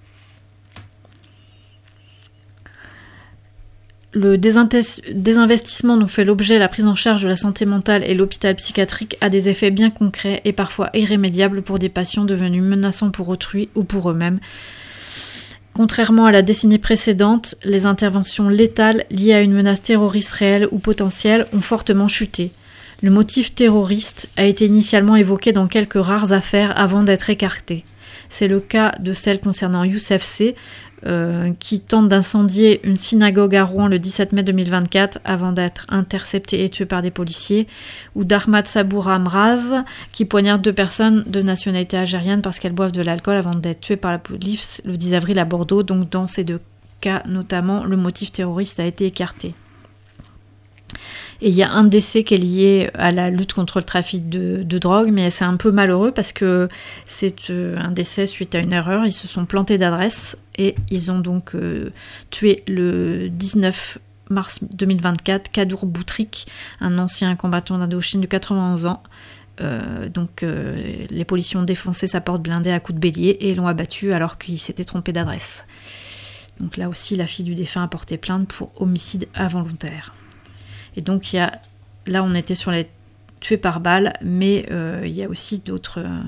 S7: Le désinvestissement dont fait l'objet la prise en charge de la santé mentale et l'hôpital psychiatrique a des effets bien concrets et parfois irrémédiables pour des patients devenus menaçants pour autrui ou pour eux-mêmes. Contrairement à la décennie précédente, les interventions létales liées à une menace terroriste réelle ou potentielle ont fortement chuté. Le motif terroriste a été initialement évoqué dans quelques rares affaires avant d'être écarté. C'est le cas de celle concernant Youssef C., Euh, qui tente d'incendier une synagogue à Rouen le dix-sept mai deux mille vingt-quatre avant d'être intercepté et tué par des policiers, ou d'Ahmad Saboura Mraz qui poignarde deux personnes de nationalité algérienne parce qu'elles boivent de l'alcool avant d'être tuées par la police le dix avril à Bordeaux. Donc dans ces deux cas notamment, le motif terroriste a été écarté. Et il y a un décès qui est lié à la lutte contre le trafic de, de drogue, mais c'est un peu malheureux parce que c'est euh, un décès suite à une erreur. Ils se sont plantés d'adresse et ils ont donc euh, tué le dix-neuf mars deux mille vingt-quatre, Kadour Boutrik, un ancien combattant d'Indochine de quatre-vingt-onze ans. Euh, donc euh, les policiers ont défoncé sa porte blindée à coups de bélier et l'ont abattu alors qu'il s'était trompé d'adresse. Donc là aussi, la fille du défunt a porté plainte pour homicide involontaire. Et donc il y a, là on était sur les tués par balle, mais euh, il y a aussi d'autres... Euh,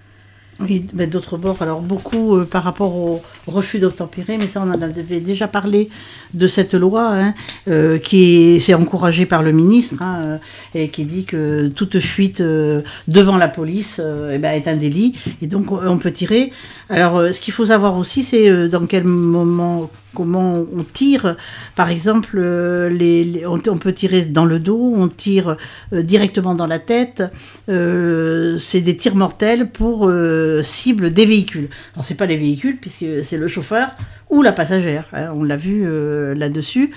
S6: Oui, ben d'autres bords, alors beaucoup euh, par rapport au refus d'obtempérer, mais ça on en avait déjà parlé de cette loi hein, euh, qui est, c'est encouragée par le ministre hein, euh, et qui dit que toute fuite euh, devant la police euh, eh ben, est un délit et donc on, on peut tirer. Alors euh, ce qu'il faut savoir aussi c'est euh, dans quel moment, comment on tire. Par exemple, euh, les, les, on, on peut tirer dans le dos, on tire euh, directement dans la tête. Euh, c'est des tirs mortels pour euh, cible des véhicules. Alors c'est pas les véhicules puisque c'est le chauffeur ou la passagère. Hein, on l'a vu euh, là-dessus.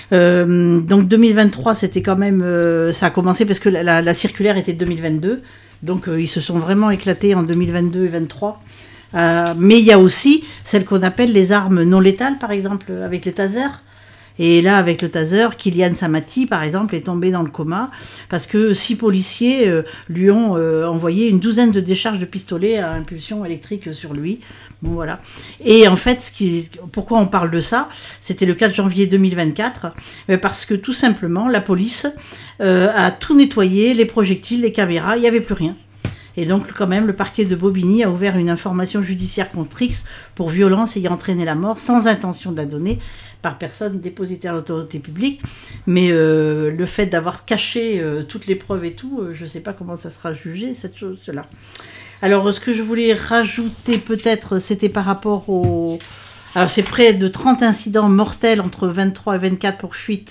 S6: Euh, donc deux mille vingt-trois, c'était quand même, euh, ça a commencé parce que la, la, la circulaire était de deux mille vingt-deux. Donc euh, ils se sont vraiment éclatés en deux mille vingt-deux et deux mille vingt-trois. Euh, mais il y a aussi celles qu'on appelle les armes non létales, par exemple, avec les tasers. Et là, avec le taser, Kylian Samati, par exemple, est tombé dans le coma parce que six policiers euh, lui ont euh, envoyé une douzaine de décharges de pistolets à impulsion électrique sur lui. Bon, voilà. Et en fait, ce qui, pourquoi on parle de ça ? C'était le quatre janvier deux mille vingt-quatre, euh, parce que tout simplement, la police euh, a tout nettoyé, les projectiles, les caméras, il n'y avait plus rien. Et donc, quand même, le parquet de Bobigny a ouvert une information judiciaire contre X pour violence ayant entraîné la mort sans intention de la donner par personne dépositaire d'autorité publique. Mais euh, le fait d'avoir caché euh, toutes les preuves et tout, euh, je ne sais pas comment ça sera jugé, cette chose, cela. Alors, ce que je voulais rajouter peut-être, c'était par rapport au... Alors, c'est près de trente incidents mortels entre vingt-trois et vingt-quatre pour fuite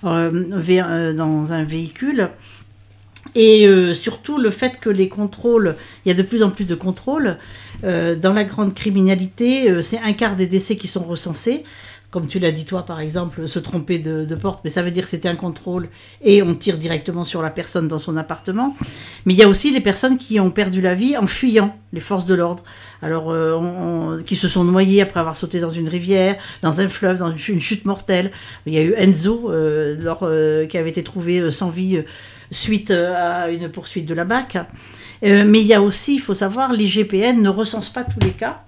S6: euh, dans un véhicule. Et euh, surtout le fait que les contrôles, il y a de plus en plus de contrôles, euh, dans la grande criminalité, euh, c'est un quart des décès qui sont recensés. Comme tu l'as dit toi par exemple, se tromper de, de porte, mais ça veut dire que c'était un contrôle et on tire directement sur la personne dans son appartement. Mais il y a aussi les personnes qui ont perdu la vie en fuyant les forces de l'ordre. Alors, euh, on, on, qui se sont noyés après avoir sauté dans une rivière, dans un fleuve, dans une, une chute mortelle. Il y a eu Enzo, euh, lors, euh, qui avait été trouvé euh, sans vie euh, suite à une poursuite de la B A C. Euh, mais il y a aussi, il faut savoir, l'I G P N ne recense pas tous les cas.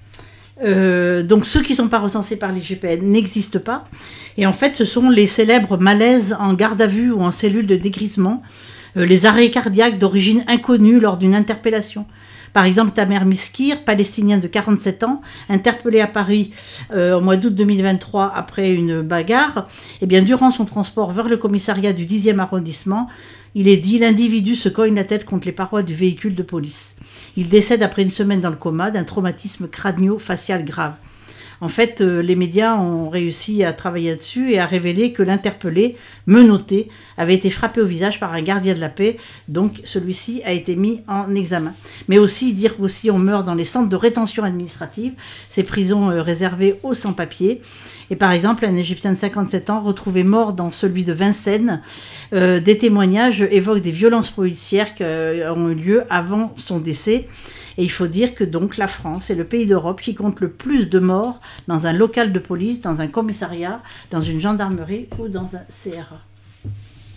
S6: Euh, donc ceux qui ne sont pas recensés par l'I G P N n'existent pas. Et en fait, ce sont les célèbres malaises en garde à vue ou en cellule de dégrisement, euh, les arrêts cardiaques d'origine inconnue lors d'une interpellation. Par exemple, Tamer Miskir, palestinien de quarante-sept ans, interpellé à Paris euh, au mois d'août deux mille vingt-trois après une bagarre, et bien durant son transport vers le commissariat du dixième arrondissement, il est dit, l'individu se cogne la tête contre les parois du véhicule de police. Il décède après une semaine dans le coma d'un traumatisme crânio-facial grave. En fait, euh, les médias ont réussi à travailler là-dessus et à révéler que l'interpellé, menotté, avait été frappé au visage par un gardien de la paix, donc celui-ci a été mis en examen. Mais aussi, dire qu'aussi on meurt dans les centres de rétention administrative, ces prisons euh, réservées aux sans-papiers. Et par exemple, un Égyptien de cinquante-sept ans retrouvé mort dans celui de Vincennes. Euh, des témoignages évoquent des violences policières qui euh, ont eu lieu avant son décès. Et il faut dire que donc la France est le pays d'Europe qui compte le plus de morts dans un local de police, dans un commissariat, dans une gendarmerie ou dans un C R A.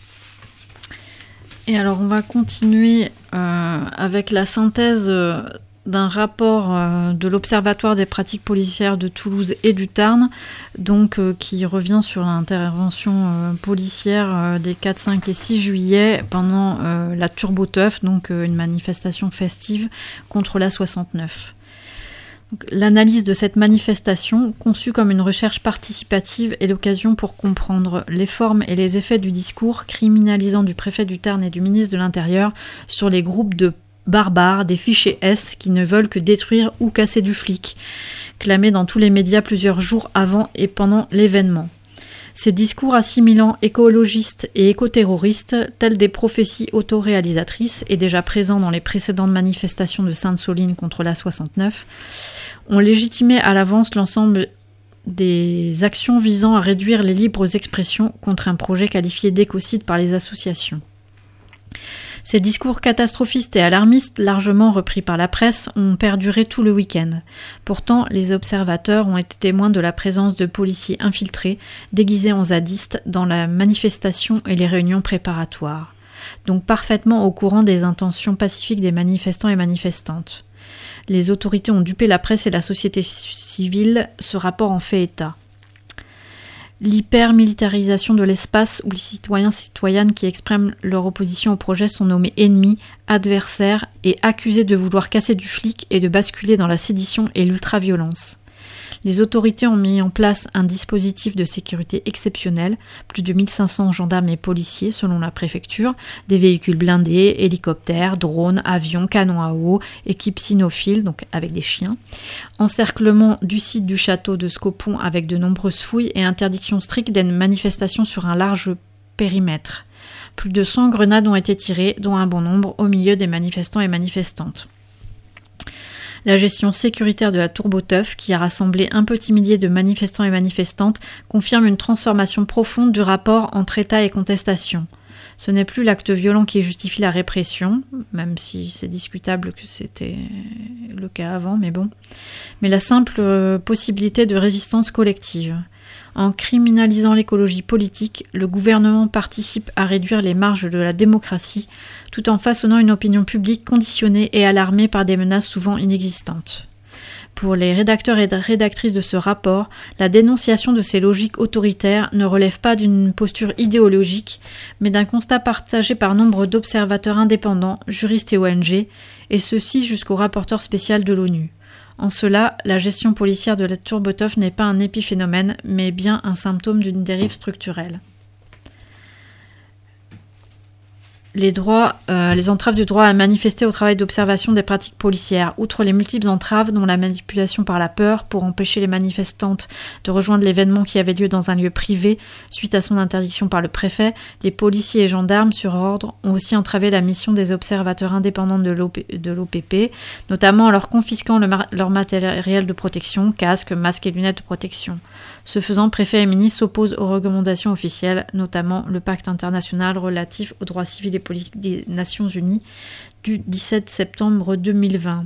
S7: Et alors on va continuer euh, avec la synthèse euh, d'un rapport euh, de l'Observatoire des pratiques policières de Toulouse et du Tarn, donc euh, qui revient sur l'intervention euh, policière euh, des quatre, cinq et six juillet pendant euh, la Turbo-Teuf, donc euh, une manifestation festive contre la soixante-neuf. Donc, l'analyse de cette manifestation, conçue comme une recherche participative, est l'occasion pour comprendre les formes et les effets du discours criminalisant du préfet du Tarn et du ministre de l'Intérieur sur les groupes de barbares, des fichés S qui ne veulent que détruire ou casser du flic, clamé dans tous les médias plusieurs jours avant et pendant l'événement. Ces discours assimilant écologistes et écoterroristes, tels des prophéties autoréalisatrices et déjà présents dans les précédentes manifestations de Sainte-Soline contre la soixante-neuf, ont légitimé à l'avance l'ensemble des actions visant à réduire les libres expressions contre un projet qualifié d'écocide par les associations. Ces discours catastrophistes et alarmistes, largement repris par la presse, ont perduré tout le week-end. Pourtant, les observateurs ont été témoins de la présence de policiers infiltrés, déguisés en zadistes, dans la manifestation et les réunions préparatoires. Donc parfaitement au courant des intentions pacifiques des manifestants et manifestantes. Les autorités ont dupé la presse et la société civile, ce rapport en fait état. L'hypermilitarisation de l'espace où les citoyens et citoyennes qui expriment leur opposition au projet sont nommés ennemis, adversaires et accusés de vouloir casser du flic et de basculer dans la sédition et l'ultraviolence. Les autorités ont mis en place un dispositif de sécurité exceptionnel, plus de mille cinq cents gendarmes et policiers selon la préfecture, des véhicules blindés, hélicoptères, drones, avions, canons à eau, équipes cynophiles, donc avec des chiens, encerclement du site du château de Scopon avec de nombreuses fouilles et interdiction stricte des manifestations sur un large périmètre. Plus de cent grenades ont été tirées, dont un bon nombre au milieu des manifestants et manifestantes. La gestion sécuritaire de la Tour Beauteuf, qui a rassemblé un petit millier de manifestants et manifestantes, confirme une transformation profonde du rapport entre État et contestation. Ce n'est plus l'acte violent qui justifie la répression, même si c'est discutable que c'était le cas avant, mais bon, mais la simple possibilité de résistance collective. En criminalisant l'écologie politique, le gouvernement participe à réduire les marges de la démocratie, tout en façonnant une opinion publique conditionnée et alarmée par des menaces souvent inexistantes. Pour les rédacteurs et rédactrices de ce rapport, la dénonciation de ces logiques autoritaires ne relève pas d'une posture idéologique, mais d'un constat partagé par nombre d'observateurs indépendants, juristes et O N G, et ceci jusqu'au rapporteur spécial de l'ONU. En cela, la gestion policière de la Tour Beauteuf n'est pas un épiphénomène, mais bien un symptôme d'une dérive structurelle. Les, droits, euh, les entraves du droit à manifester au travail d'observation des pratiques policières. Outre les multiples entraves, dont la manipulation par la peur pour empêcher les manifestantes de rejoindre l'événement qui avait lieu dans un lieu privé suite à son interdiction par le préfet, les policiers et gendarmes sur ordre ont aussi entravé la mission des observateurs indépendants de l'O P P, notamment en leur confisquant le mar- leur matériel de protection, casques, masques et lunettes de protection. Ce faisant, préfet et ministre s'opposent aux recommandations officielles, notamment le pacte international relatif aux droits civils et politiques des Nations Unies du dix-sept septembre deux mille vingt.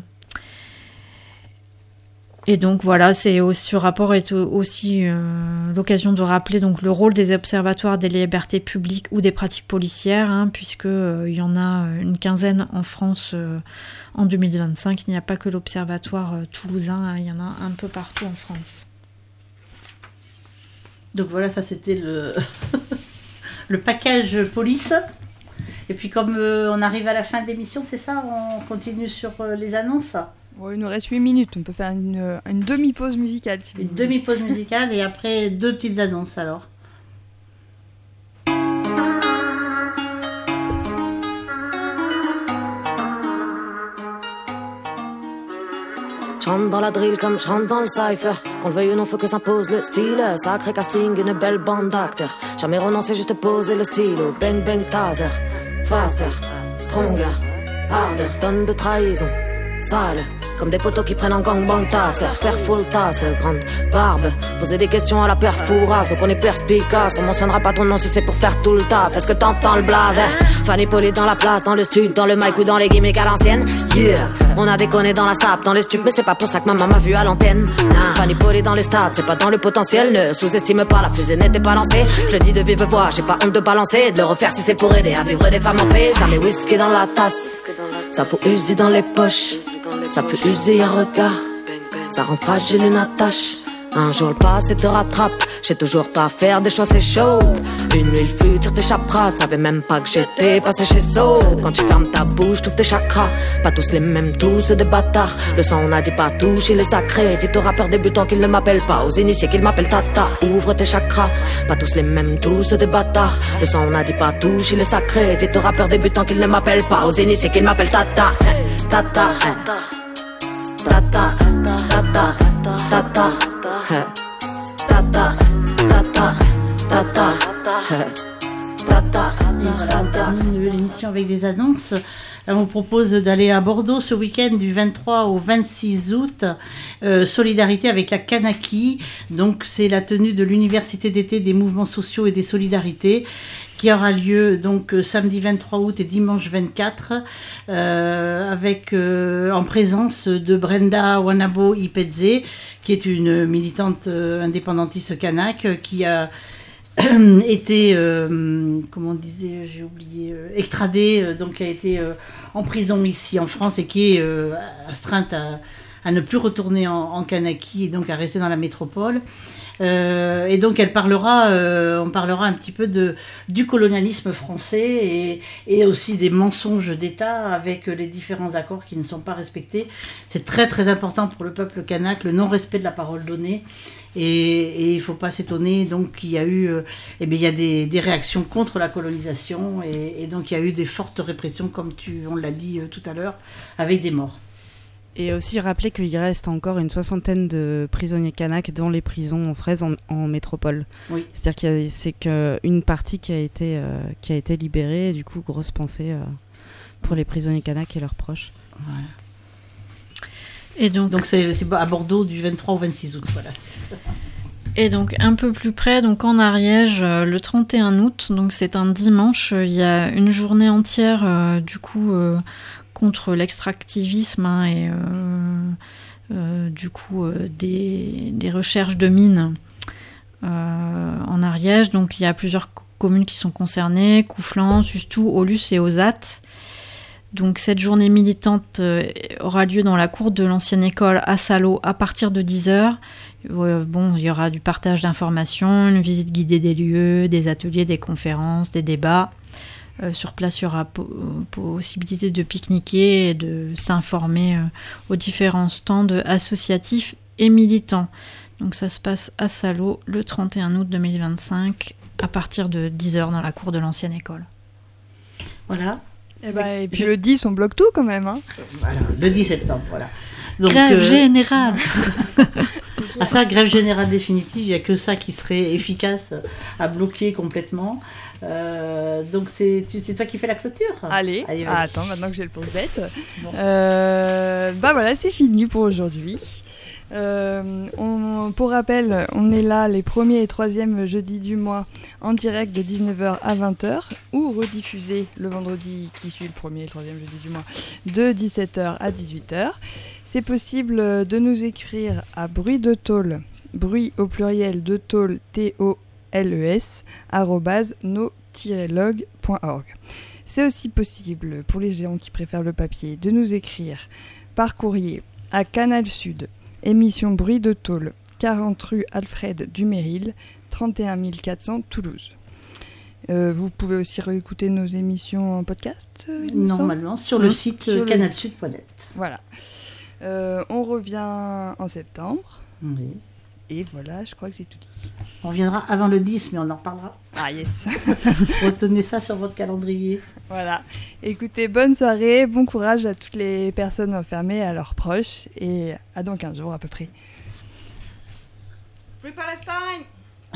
S7: Et donc voilà, c'est aussi, ce rapport est aussi euh, l'occasion de rappeler donc le rôle des observatoires des libertés publiques ou des pratiques policières, hein, puisque euh, il y en a une quinzaine en France euh, en deux mille vingt-cinq. Il n'y a pas que l'observatoire euh, toulousain, hein, il y en a un peu partout en France.
S6: Donc voilà, ça c'était le, le package police. Et puis comme euh, on arrive à la fin de l'émission, c'est ça, on continue sur euh, les annonces.
S4: Bon, il nous reste huit minutes, on peut faire une, une demi-pause musicale. Si
S6: une demi-pause musicale et après deux petites annonces alors.
S10: Je rentre dans la drill comme je rentre dans le cypher. Qu'on le veuille ou non, faut que s'impose le style. Sacré casting, une belle bande d'acteurs. Jamais renoncer, juste poser le stylo. Bang bang taser, faster, stronger, harder. Tonne de trahison, sale. Comme des poteaux qui prennent en gangbang tasse. Père full tasse, grande barbe. Poser des questions à la perfourasse, donc on est perspicace. On mentionnera pas ton nom si c'est pour faire tout le taf. Est-ce que t'entends le blaze? Fanny Polly dans la place, dans le stud, dans le mic ou dans les gimmicks à l'ancienne. Yeah, on a déconné dans la sape, dans les stupes, mais c'est pas pour ça que maman m'a vu à l'antenne. Nah. Fanny Polly dans les stats, c'est pas dans le potentiel. Ne sous-estime pas, la fusée n'était pas lancée. Je le dis de vive voix, j'ai pas honte de balancer, de le refaire si c'est pour aider à vivre des femmes en paix. Ça met whisky dans la tasse, ça fout user dans les poches, ça fait user un regard, ça rend fragile une attache. Un jour le passé te rattrape, j'ai toujours pas faire des choix, c'est chaud. Une nuit le futur t'échappera, tu savais même pas que j'étais passé chez So. Quand tu fermes ta bouche, t'ouvres tes chakras. Pas tous les mêmes, tous des bâtards. Le sang on a dit pas touche, il est sacré. Dites aux rappeurs débutants qu'ils ne m'appellent pas, aux initiés qu'ils m'appellent Tata. Ouvre tes chakras, pas tous les mêmes, tous des bâtards. Le sang on a dit pas touche, il est sacré. Dites aux rappeurs débutants qu'ils ne m'appellent pas, aux initiés qu'ils m'appellent Tata. Tata, Tata, Tata, Tata, Tata, Tata, Tata, Tata.
S6: On termine émission avec des annonces. Là, on vous propose d'aller à Bordeaux ce week-end du vingt-trois au vingt-six août. Euh, solidarité avec la Kanaki. Donc, c'est la tenue de l'Université d'été des mouvements sociaux et des solidarités qui aura lieu donc euh, samedi vingt-trois août et dimanche vingt-quatre euh, avec euh, en présence de Brenda Wanabo Ipedze, qui est une militante euh, indépendantiste kanak euh, qui a été, euh, comment on disait, j'ai oublié, euh, extradée, euh, donc qui a été euh, en prison ici en France et qui est euh, astreinte à, à ne plus retourner en, en Kanaki et donc à rester dans la métropole. Euh, et donc elle parlera, euh, on parlera un petit peu de, du colonialisme français et, et aussi des mensonges d'État avec les différents accords qui ne sont pas respectés. C'est très très important pour le peuple kanak, le non-respect de la parole donnée. Et, et il ne faut pas s'étonner donc qu'il y a eu, euh, eh bien, il y a des, des réactions contre la colonisation et, et donc il y a eu des fortes répressions, comme tu, on l'a dit euh, tout à l'heure, avec des morts.
S3: Et aussi rappeler qu'il reste encore une soixantaine de prisonniers kanaks dans les prisons en Fraise en, en métropole.
S6: Oui.
S3: C'est-à-dire qu'il y a, c'est qu'une partie qui a été, euh, qui a été libérée, et du coup, grosse pensée euh, pour les prisonniers kanaks et leurs proches.
S6: Voilà. Et donc, donc c'est, c'est à Bordeaux du vingt-trois au vingt-six août. Voilà.
S7: Et donc un peu plus près, donc en Ariège, euh, le trente et un août, donc c'est un dimanche, il y a une journée entière euh, du coup euh, contre l'extractivisme hein, et euh, euh, du coup euh, des, des recherches de mines euh, en Ariège. Donc il y a plusieurs co- communes qui sont concernées, Couflan, Sustou, Aulus et Ozat. Donc cette journée militante euh, aura lieu dans la cour de l'ancienne école à Salot à partir de dix heures. Euh, bon, il y aura du partage d'informations, une visite guidée des lieux, des ateliers, des conférences, des débats. Euh, sur place, il y aura po- possibilité de pique-niquer et de s'informer euh, aux différents stands associatifs et militants. Donc ça se passe à Salot le trente et un août deux mille vingt-cinq à partir de dix heures dans la cour de l'ancienne école.
S6: Voilà.
S4: Et, bah, et puis le dix, on bloque tout quand même. Hein.
S6: Voilà, le dix septembre, voilà. Donc,
S7: grève
S6: euh,
S7: générale.
S6: À ça, grève générale définitive, il n'y a que ça qui serait efficace à bloquer complètement. Euh, donc c'est, tu, c'est toi qui fais la clôture.
S4: Allez,
S6: Allez
S4: ah, attends, maintenant que j'ai le pouce bête. Bon. Euh, bah voilà, c'est fini pour aujourd'hui. Euh, on, pour rappel, on est là les premiers et troisièmes jeudis du mois en direct de dix-neuf heures à vingt heures ou rediffusé le vendredi qui suit le premier et le troisième jeudi du mois de dix-sept heures à dix-huit heures. C'est possible de nous écrire à bruit de tôle, bruit au pluriel de tôle, T O L E S, arrobase no tiret log point org. C'est aussi possible pour les gens qui préfèrent le papier de nous écrire par courrier à Canal Sud, émission Bruit de tôle, quarante rue Alfred Dumeril, trente et un mille quatre cents Toulouse. Euh, vous pouvez aussi réécouter nos émissions en podcast, euh,
S6: normalement, sur le
S4: mmh.
S6: site
S4: sur
S6: canal sud point net.
S4: Voilà. Euh, on revient en septembre.
S6: Oui.
S4: Et voilà, je crois que j'ai tout dit.
S6: On reviendra avant le dix, mais on en reparlera.
S4: Ah yes.
S6: Retenez ça sur votre calendrier.
S4: Voilà. Écoutez, bonne soirée, bon courage à toutes les personnes enfermées, à leurs proches, et à dans quinze jours à peu près.
S3: Free Palestine.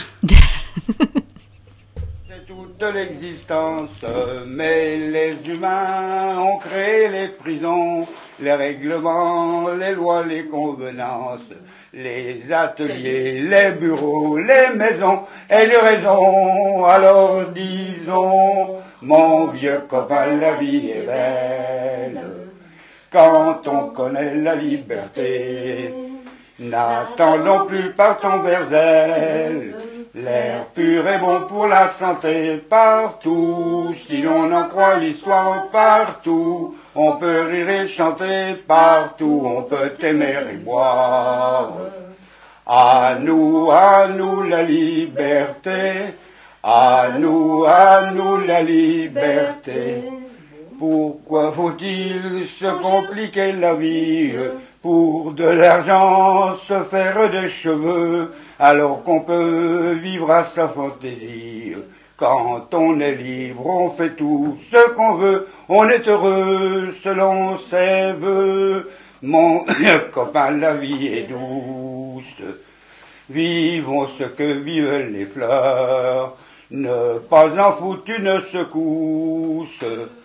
S11: C'est toute l'existence, mais les humains ont créé les prisons, les règlements, les lois, les convenances, les ateliers, les bureaux, les maisons, et les raisons. Alors disons, mon vieux copain, la vie est belle, quand on connaît la liberté. N'attendons plus par ton vers elle. L'air pur est bon pour la santé partout, si l'on en croit l'histoire partout. On peut rire et chanter partout, on peut aimer et boire. À nous, à nous la liberté, à nous, à nous la liberté. Pourquoi faut-il se compliquer la vie pour de l'argent, se faire des cheveux, alors qu'on peut vivre à sa fantaisie? Quand on est libre, on fait tout ce qu'on veut, on est heureux selon ses vœux. Mon copain, la vie est douce, vivons ce que vivent les fleurs, ne pas en foutre une secousse.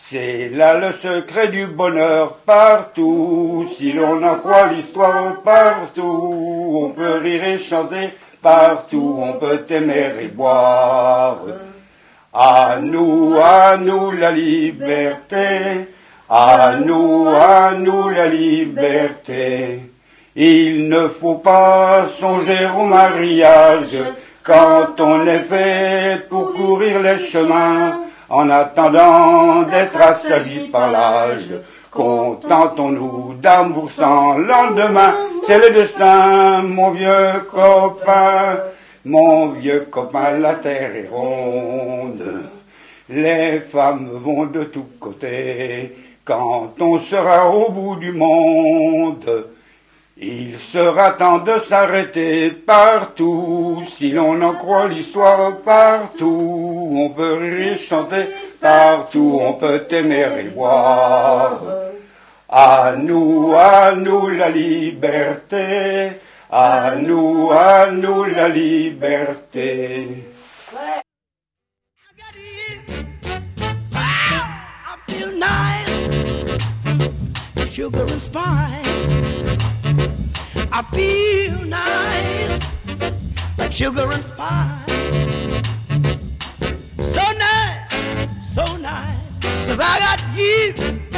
S11: C'est là le secret du bonheur partout. Si l'on en croit l'histoire partout, on peut rire et chanter partout, on peut aimer et boire. À nous, à nous la liberté, à nous, à nous la liberté. Il ne faut pas songer au mariage quand on est fait pour courir les chemins, en attendant d'être assagi par l'âge. Contentons-nous d'amour sans lendemain, c'est le destin, mon vieux copain. Mon vieux copain, la terre est ronde, les femmes vont de tous côtés. Quand on sera au bout du monde, il sera temps de s'arrêter partout. Si l'on en croit l'histoire partout, on peut rire et chanter partout, on peut aimer et boire. À nous, à nous la liberté, à nous, à nous la liberté.
S12: I feel nice, sugar and spice. I feel nice, like sugar and spice. So nice, so nice, 'cause I got you.